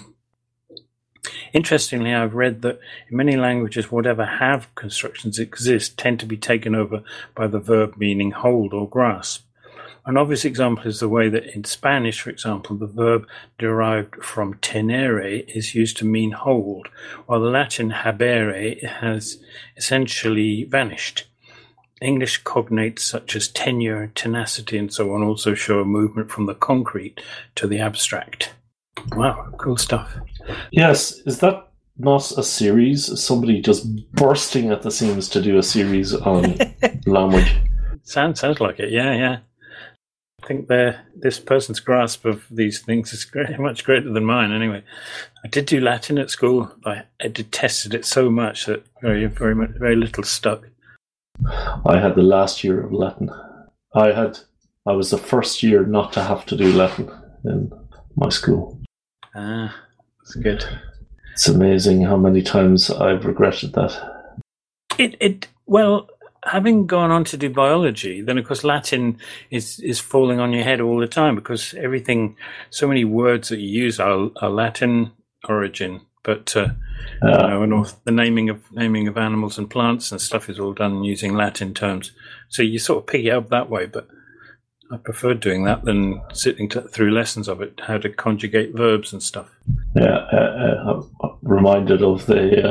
Interestingly, I've read that in many languages, whatever have constructions exist tend to be taken over by the verb meaning hold or grasp. An obvious example is the way that in Spanish, for example, the verb derived from tenere is used to mean hold, while the Latin habere has essentially vanished. English cognates such as tenure, tenacity, and so on also show a movement from the concrete to the abstract. Wow, cool stuff. Yes, is that not a series? Somebody just bursting at the seams to do a series on language? Sounds sounds like it. Yeah, yeah. I think this person's grasp of these things is great, much greater than mine. Anyway, I did do Latin at school. I, I detested it so much that very, very, much, very little stuck. I had the last year of Latin. I had. I was the first year not to have to do Latin in my school. Ah, that's good. It's amazing how many times I've regretted that. It it well. Having gone on to do biology, then of course Latin is, is falling on your head all the time because everything, so many words that you use are, are Latin origin. But uh, uh, you know, and all the naming of naming of animals and plants and stuff is all done using Latin terms. So you sort of pick it up that way. But I prefer doing that than sitting to, through lessons of it, how to conjugate verbs and stuff. Yeah, uh, uh, I'm reminded of the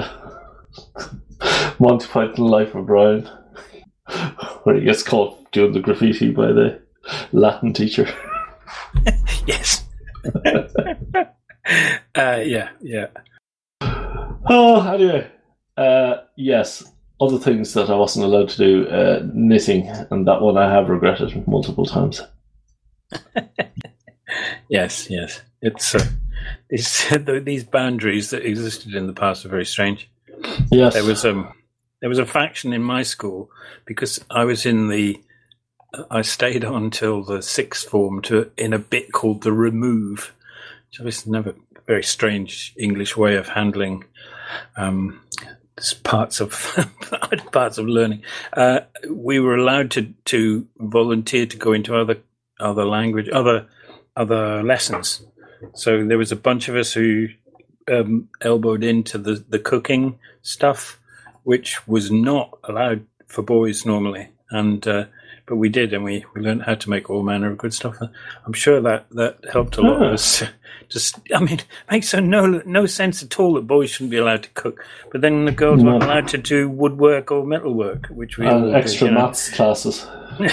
uh, Monty Python Life of Brian, where he gets caught doing the graffiti by the Latin teacher. Yes. uh, yeah, yeah. Oh, anyway. Uh, yes, other things that I wasn't allowed to do, uh, knitting, and that one I have regretted multiple times. Yes, yes. It's uh, these, these boundaries that existed in the past are very strange. Yes. There was um. There was a faction in my school because I was in the, I stayed on till the sixth form to in a bit called the remove, which obviously another very strange English way of handling um, parts of parts of learning. Uh, we were allowed to, to volunteer to go into other other language, other other lessons. So there was a bunch of us who um, elbowed into the, the cooking stuff, which was not allowed for boys normally. And uh, but we did, and we, we learned how to make all manner of good stuff. I'm sure that, that helped a lot Ah. of us. Just, I mean, it makes no no sense at all that boys shouldn't be allowed to cook, but then the girls No. weren't allowed to do woodwork or metalwork, which we And all extra did, you know. maths classes.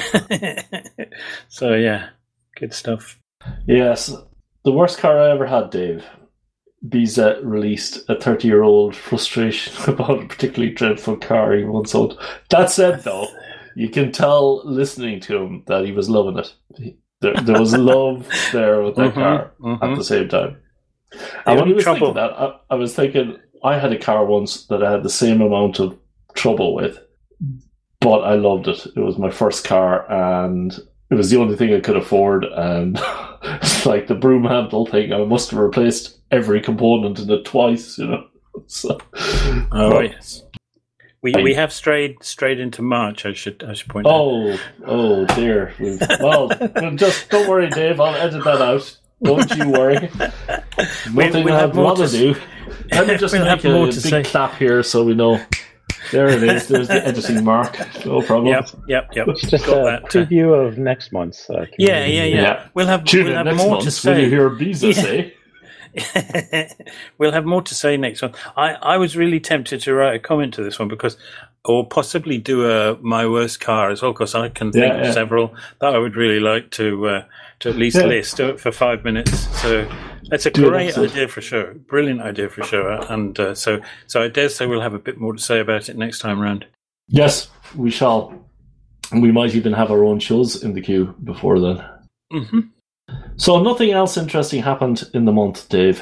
So yeah, good stuff. Yes. The worst car I ever had, Dave. Biza released a thirty-year-old frustration about a particularly dreadful car he once owned. That said, though, you can tell listening to him that he was loving it. He- There, there was love there with that Mhm, car mhm. at the same time. The And when only he was trouble- thinking that, I, I was thinking, I had a car once that I had the same amount of trouble with, but I loved it. It was my first car, and it was the only thing I could afford, and it's like the broom handle thing. I must have replaced every component in it twice, you know. So, Oh but- yes, we we have strayed strayed into March. I should I should point out. Oh, oh dear. We've, well, well, just don't worry, Dave. I'll edit that out. Don't you worry. We- Nothing we'll have I'd more rather to s- do. Let me just We'll make have more a to big say. clap here so we know. There it is. There's the editing mark. No problem. Yep, yep, yep. It's just Got a that, uh, preview of next month's. Uh, Yeah, yeah, yeah, Yeah. We'll have Tune we'll in have next more month to when you say. hear Biza Yeah. say. We'll have more to say next one. I, I was really tempted to write a comment to this one because, or possibly do a my worst car as well, because I can think Yeah, of yeah. several that I would really like to uh, to at least Yeah. list. Do it for five minutes. So that's a Do an great episode. idea for a show. Brilliant idea for a show. And uh, so so I dare say we'll have a bit more to say about it next time round. Yes, we shall. And we might even have our own shows in the queue before then. Mm-hmm. So nothing else interesting happened in the month, Dave.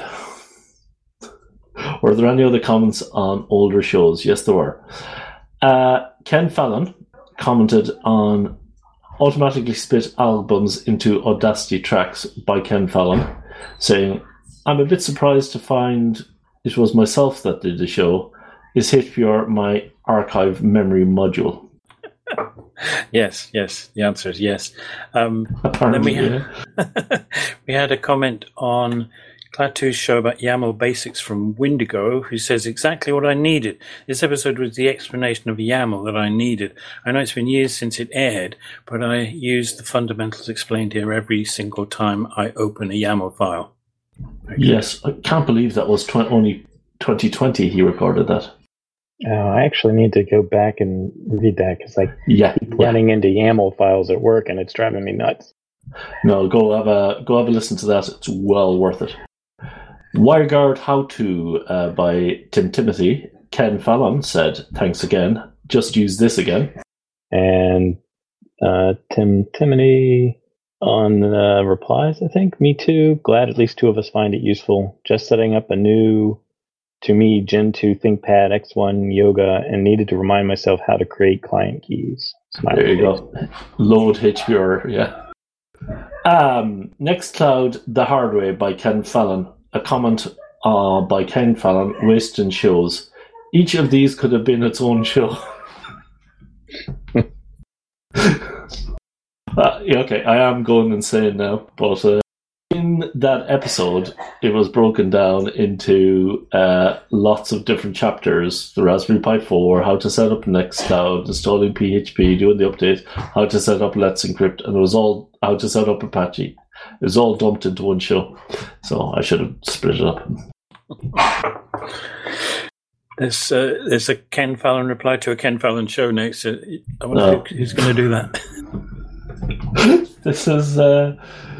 Were there any other comments on older shows? Yes, there were. Uh, Ken Fallon commented on automatically split albums into Audacity tracks by Ken Fallon, saying, I'm a bit surprised to find it was myself that did the show. Is H P R my archive memory module? Yes, yes. The answer is yes. Um, Apparently, we yeah. had, we had a comment on Klaatu's show about YAML basics from Windigo, who says exactly what I needed. This episode was the explanation of YAML that I needed. I know it's been years since it aired, but I use the fundamentals explained here every single time I open a YAML file. Okay. Yes, I can't believe that was tw- only twenty twenty he recorded that. Uh, I actually need to go back and read that because I Yeah. keep running into YAML files at work and it's driving me nuts. No, go have a go have a listen to that. It's well worth it. WireGuard How To uh, by Tim Timothy. Ken Fallon said, thanks again. Just use this again. And uh, Tim Timony on uh, replies, I think. Me too. Glad at least two of us find it useful. Just setting up a new, to me, Gen two ThinkPad X one Yoga and needed to remind myself how to create client keys. Smiley There you face. go. Load H P R, yeah. Um, Nextcloud The Hard Way by Ken Fallon. A comment uh, by Ken Fallon, wasting shows. Each of these could have been its own show. Uh, yeah, okay, I am going insane now, but uh, in that episode, it was broken down into uh, lots of different chapters. The Raspberry Pi four, how to set up Nextcloud, installing P H P, doing the update, how to set up Let's Encrypt, and it was all how to set up Apache. It was all dumped into one show, so I should have split it up. There's, uh, there's a Ken Fallon reply to a Ken Fallon show next. Uh, I wonder No. who, who's going to do that. This is uh,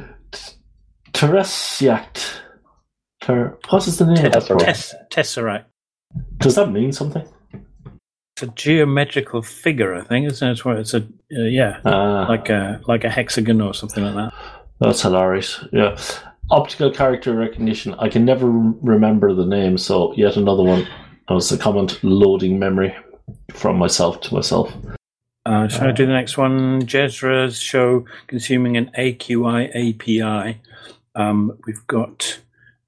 Teresiact. Ter- what is the name of that program? Tess, Tesseract. Does that mean something? It's a geometrical figure, I think, isn't it? It's, where it's a uh, yeah, Ah, like a like a hexagon or something like that. that's hilarious. Yeah. Optical character recognition. I can never remember the name, so yet another one. That was a comment loading memory from myself to myself. Uh, shall I do the next one? Jezra's show consuming an A Q I A P I. Um, we've got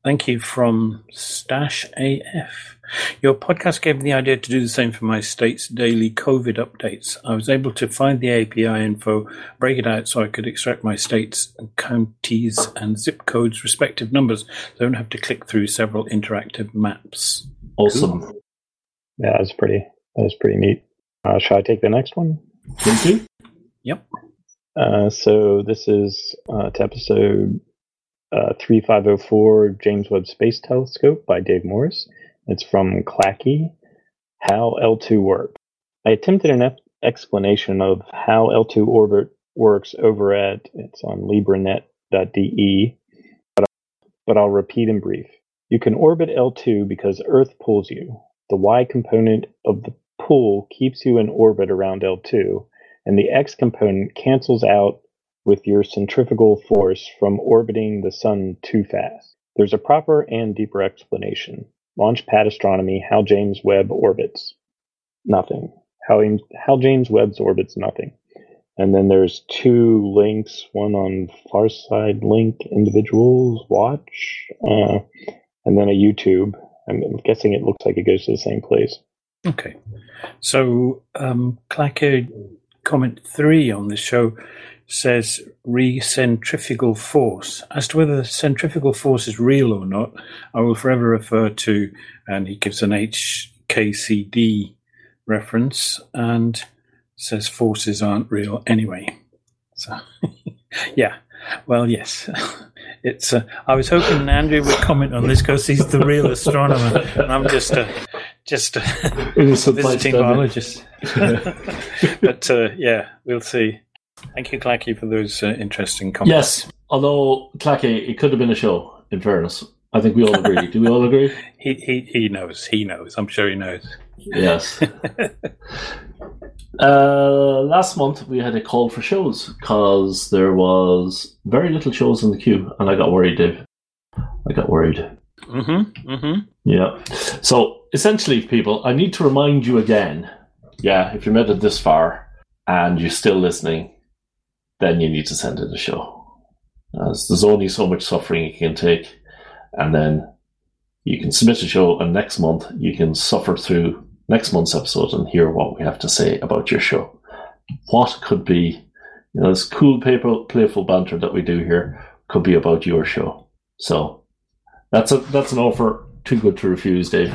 Thank you from Stash A F. Your podcast gave me the idea to do the same for my state's daily COVID updates. I was able to find the A P I info, break it out so I could extract my states, counties, and zip codes' respective numbers. So I don't have to click through several interactive maps. Awesome. Cool. Yeah, that was pretty, that was pretty neat. Uh, shall I take the next one? Thank you. Yep. Uh, so this is uh, to episode uh, thirty-five oh four, James Webb Space Telescope by Dave Morris. It's from Clacky, How L two Works. I attempted an ep- explanation of how L two orbit works over at, it's on libranet dot d e, but, but I'll repeat in brief. You can orbit L two because Earth pulls you. The Y component of the pull keeps you in orbit around L two, and the X component cancels out with your centrifugal force from orbiting the sun too fast. There's a proper and deeper explanation. Launchpad Astronomy, How James Webb Orbits. Nothing. How, how James Webb's orbits nothing. And then there's two links, one on Farside Link Individuals Watch, uh, and then a YouTube. I'm, I'm guessing it looks like it goes to the same place. Okay. So, um, Clacker comment three on this show says re-centrifugal force. As to whether the centrifugal force is real or not, I will forever refer to, and he gives an H K C D reference and says forces aren't real anyway. So, yeah. Well, yes. It's. Uh, I was hoping Andrew would comment on this because he's the real astronomer, and I'm just a just a visiting biologist. But uh, yeah, we'll see. Thank you, Clacky, for those uh, interesting comments. Yes, although Clacky, it could have been a show. In fairness, I think we all agree. Do we all agree? He he he knows. He knows. I'm sure he knows. Yes. Uh, last month we had a call for shows because there was very little shows in the queue, and I got worried, Dave. I got worried. Mm-hmm. Mm-hmm. Yeah. So essentially, people, I need to remind you again. Yeah, if you made it this far and you're still listening, then you need to send in a show. As there's only so much suffering you can take, and then you can submit a show, and next month you can suffer through next month's episode and hear what we have to say about your show. What could be, you know, this cool, paper, playful banter that we do here could be about your show. So that's a that's an offer too good to refuse, Dave.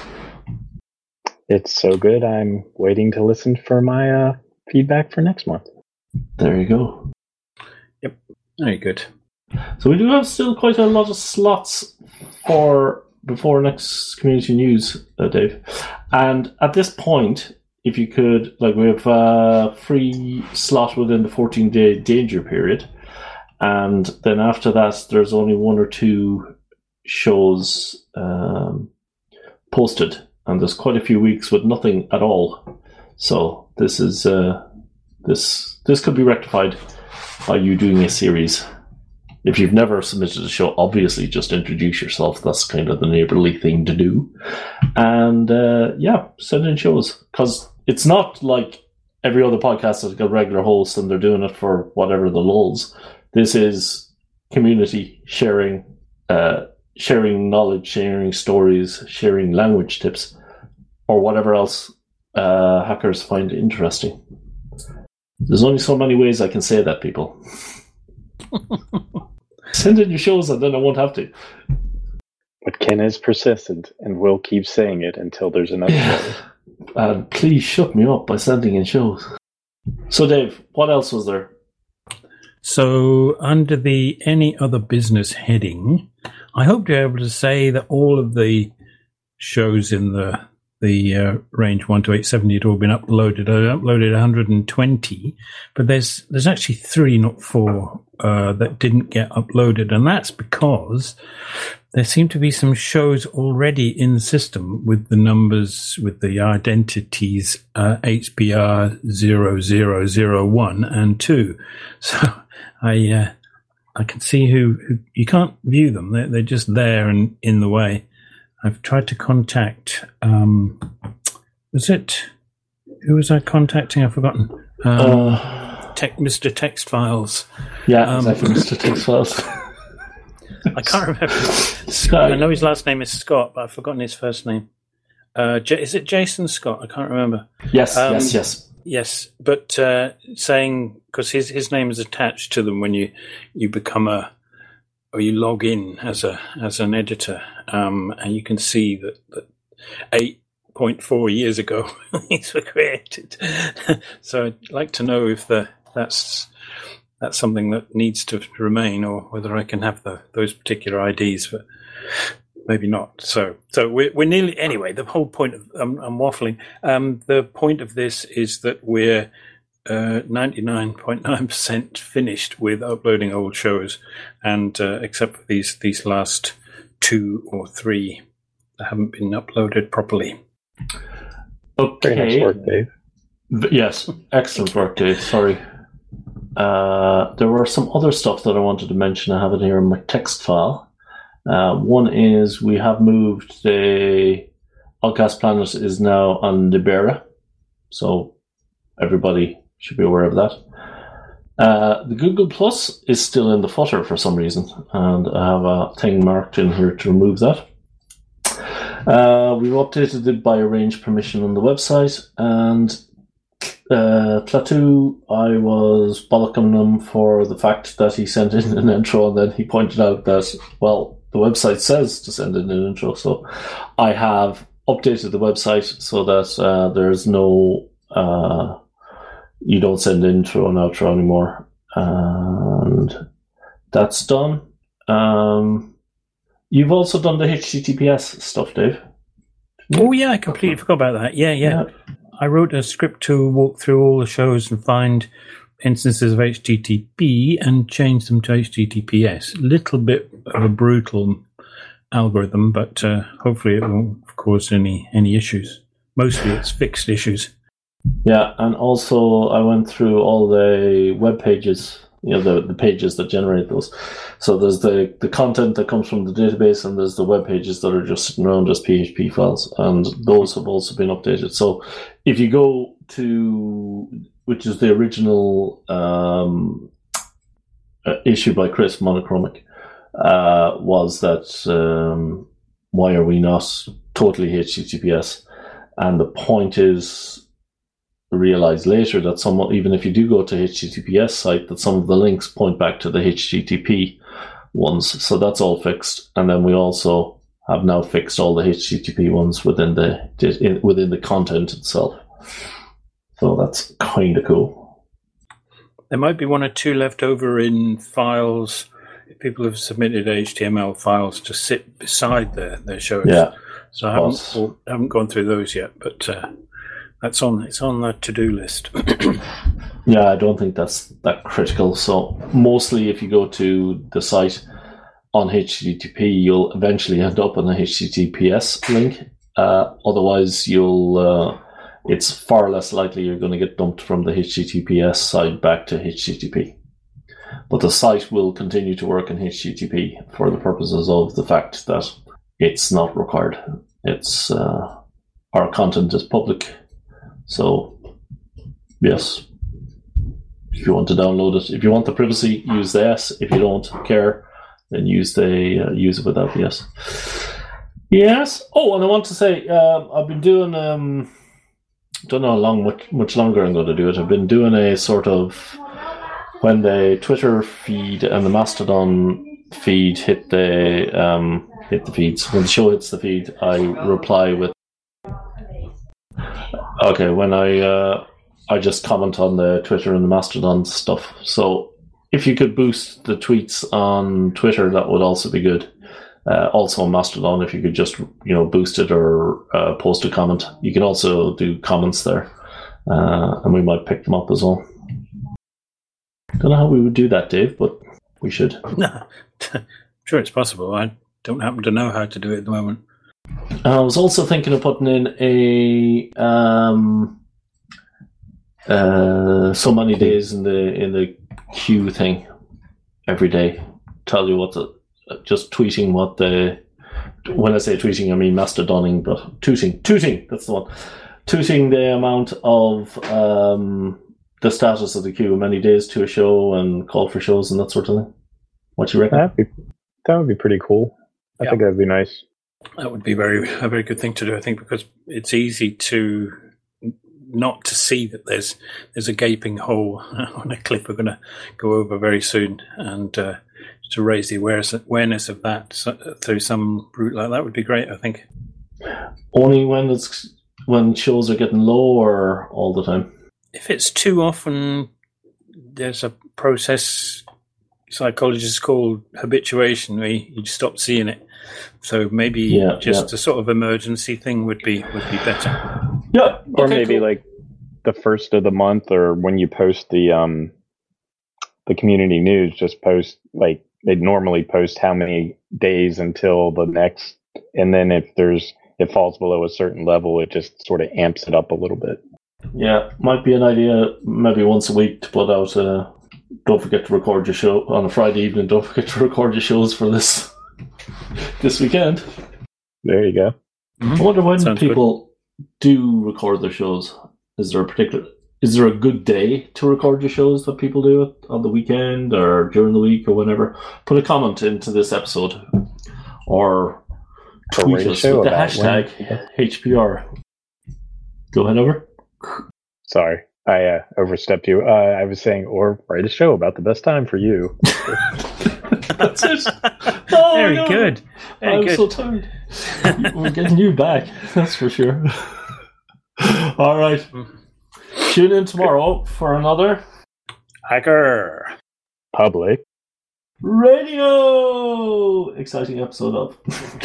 It's so good, I'm waiting to listen for my uh, feedback for next month. There you go. Yep, very good. So we do have still quite a lot of slots for before next community news, uh, Dave. And at this point, if you could, like, we have a free slot within the fourteen-day danger period, and then after that, there's only one or two shows um, posted, and there's quite a few weeks with nothing at all. So this is uh, this this could be rectified by you doing a series. If you've never submitted a show, obviously just introduce yourself. That's kind of the neighborly thing to do. And uh, yeah, send in shows. Because it's not like every other podcast that's got regular hosts and they're doing it for whatever the lulz. This is community sharing, uh, sharing knowledge, sharing stories, sharing language tips, or whatever else uh, hackers find interesting. There's only so many ways I can say that, people. Send in your shows and then I won't have to. But Ken is persistent and will keep saying it until there's another yeah. show. And please shut me up by sending in shows. So Dave, what else was there? So under the any other business heading, I hope to be able to say that all of the shows in the the uh, range one to eight seventy had all been uploaded. I uploaded one hundred twenty, but there's there's actually three, not four, uh, that didn't get uploaded, and that's because there seem to be some shows already in the system with the numbers, with the identities uh, H B R zero zero zero one and two. So I uh, I can see who, who you can't view them; they're, they're just there and in the way. I've tried to contact, um, was it, who was I contacting? I've forgotten. Um, uh, tech, Mister Text Files. Yeah, um, exactly, Mister Text Files. I can't remember. Scott. I know his last name is Scott, but I've forgotten his first name. Uh, J- is it Jason Scott? I can't remember. Yes, Um, yes, yes. Yes, but uh, saying because his his name is attached to them when you, you become a or you log in as a as an editor, um, and you can see that, that eight point four years ago these were created. So I'd like to know if the, that's that's something that needs to remain, or whether I can have the, those particular I Ds, but maybe not. So so we're, we're nearly anyway. The whole point of I'm, I'm waffling. Um, the point of this is that we're uh, ninety-nine point nine percent finished with uploading old shows, and uh, except for these these last two or three that haven't been uploaded properly. Okay. Very nice work, Dave. V- Yes, excellent work, Dave. Sorry. Uh, there were some other stuff that I wanted to mention. I have it here in my text file. Uh, one is we have moved the Oddcast Planet is now on Libera, so everybody should be aware of that. Uh, the Google Plus is still in the footer for some reason, and I have a thing marked in here to remove that. Uh, we've updated the bio range permission on the website, and uh, Klaatu, I was bollocking him for the fact that he sent in an intro, and then he pointed out that, well, the website says to send in an intro, so I have updated the website so that uh, there's no, uh, you don't send intro and outro anymore, and that's done. Um, You've also done the H T T P S stuff, Dave. Oh yeah, I completely forgot about that. Yeah, yeah, Yeah. I wrote a script to walk through all the shows and find instances of H T T P and change them to H T T P S. A little bit of a brutal algorithm, but uh, hopefully it won't cause any any issues. Mostly it's fixed issues. Yeah, and also I went through all the web pages, you know, the, the pages that generate those. So there's the, the content that comes from the database, and there's the web pages that are just sitting around as P H P files, and those have also been updated. So if you go to, which is the original um, uh, issue by Chris Monochromic, uh, was that um, why are we not totally H T T P S? And the point is, realize later that some, even if you do go to H T T P S site, that some of the links point back to the H T T P ones. So that's all fixed. And then we also have now fixed all the H T T P ones within the within the content itself. So that's kind of cool. There might be one or two left over in files. If people have submitted H T M L files to sit beside their, their shows. Yeah. So I haven't, well, haven't gone through those yet, but uh, that's on. It's on the to-do list. Yeah, I don't think that's that critical. So mostly, if you go to the site on H T T P, you'll eventually end up on a H T T P S link. Uh, otherwise, you'll. Uh, it's far less likely you're going to get dumped from the H T T P S side back to H T T P. But the site will continue to work in H T T P for the purposes of the fact that it's not required. It's uh, our content is public. So, yes, if you want to download it, if you want the privacy, use the S. If you don't care, then use the uh, use it without the S. Yes. Oh, and I want to say, um, I've been doing. Um, don't know how long, much much longer I'm going to do it. I've been doing a sort of when the Twitter feed and the Mastodon feed hit the um, hit the feeds. When the show hits the feed, I reply with. Okay, when I uh, I just comment on the Twitter and the Mastodon stuff. So if you could boost the tweets on Twitter, that would also be good. Uh, also on Mastodon, if you could just you know boost it or uh, post a comment. You can also do comments there, uh, and we might pick them up as well. Don't know how we would do that, Dave, but we should. No, I'm sure it's possible. I don't happen to know how to do it at the moment. I was also thinking of putting in a um, uh, so many days in the in the queue thing every day. Tell you what the just tweeting what the when I say tweeting I mean mastodoning, but tooting tooting that's the one. Tooting the amount of um, the status of the queue, many days to a show, and call for shows and that sort of thing. What do you reckon? That'd be, that would be pretty cool. I Yeah. think that'd be nice. That would be very a very good thing to do, I think, because it's easy to not to see that there's there's a gaping hole on a clip we're going to go over very soon, and uh, to raise the awareness awareness of that so, through some route like that would be great, I think. Only when it's when shows are getting low, or all the time? If it's too often, there's a process psychologists call habituation, where you just stop seeing it. So maybe Yeah, just yeah. a sort of emergency thing would be would be better. Yeah. Or okay, maybe cool. like the first of the month, or when you post the um the community news, just post like they'd normally post how many days until the next, and then if there's it falls below a certain level, it just sort of amps it up a little bit. Yeah, might be an idea. Maybe once a week to put out. Uh, don't forget to record your show on a Friday evening. Don't forget to record your shows for this this weekend. There you go. I wonder when Sounds people do record their shows. Is there a particular? Is there a good day to record your shows that people do it on the weekend or during the week or whenever? Put a comment into this episode or Or tweet write a us show with the about hashtag when- H P R. Go ahead, over. Sorry, I uh, overstepped you. Uh, I was saying, or write a show about the best time for you. That's it. Oh, Very no. good. Very I'm good. so tired. We're getting you back, that's for sure. All right. Tune in tomorrow for another Hacker. Public. radio exciting episode of.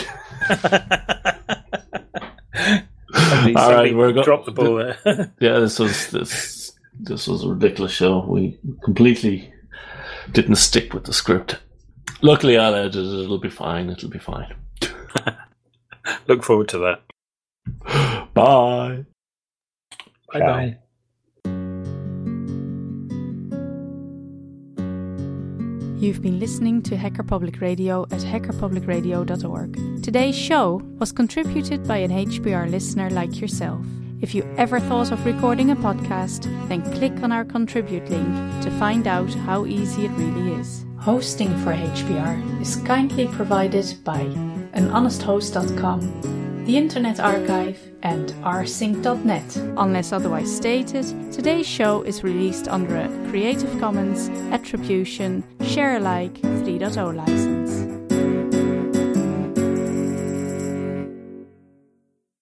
Somebody, All right, somebody we're go- dropped the ball there. Yeah, this was this this was a ridiculous show. We completely didn't stick with the script. Luckily, I'll edit it. It'll be fine. It'll be fine. Look forward to that. Bye. Bye bye. You've been listening to Hacker Public Radio at hacker public radio dot org. Today's show was contributed by an H P R listener like yourself. If you ever thought of recording a podcast, then click on our contribute link to find out how easy it really is. Hosting for H P R is kindly provided by an honest host dot com, the Internet Archive, and r sync dot net. Unless otherwise stated, today's show is released under a Creative Commons Attribution Share Alike three point oh license.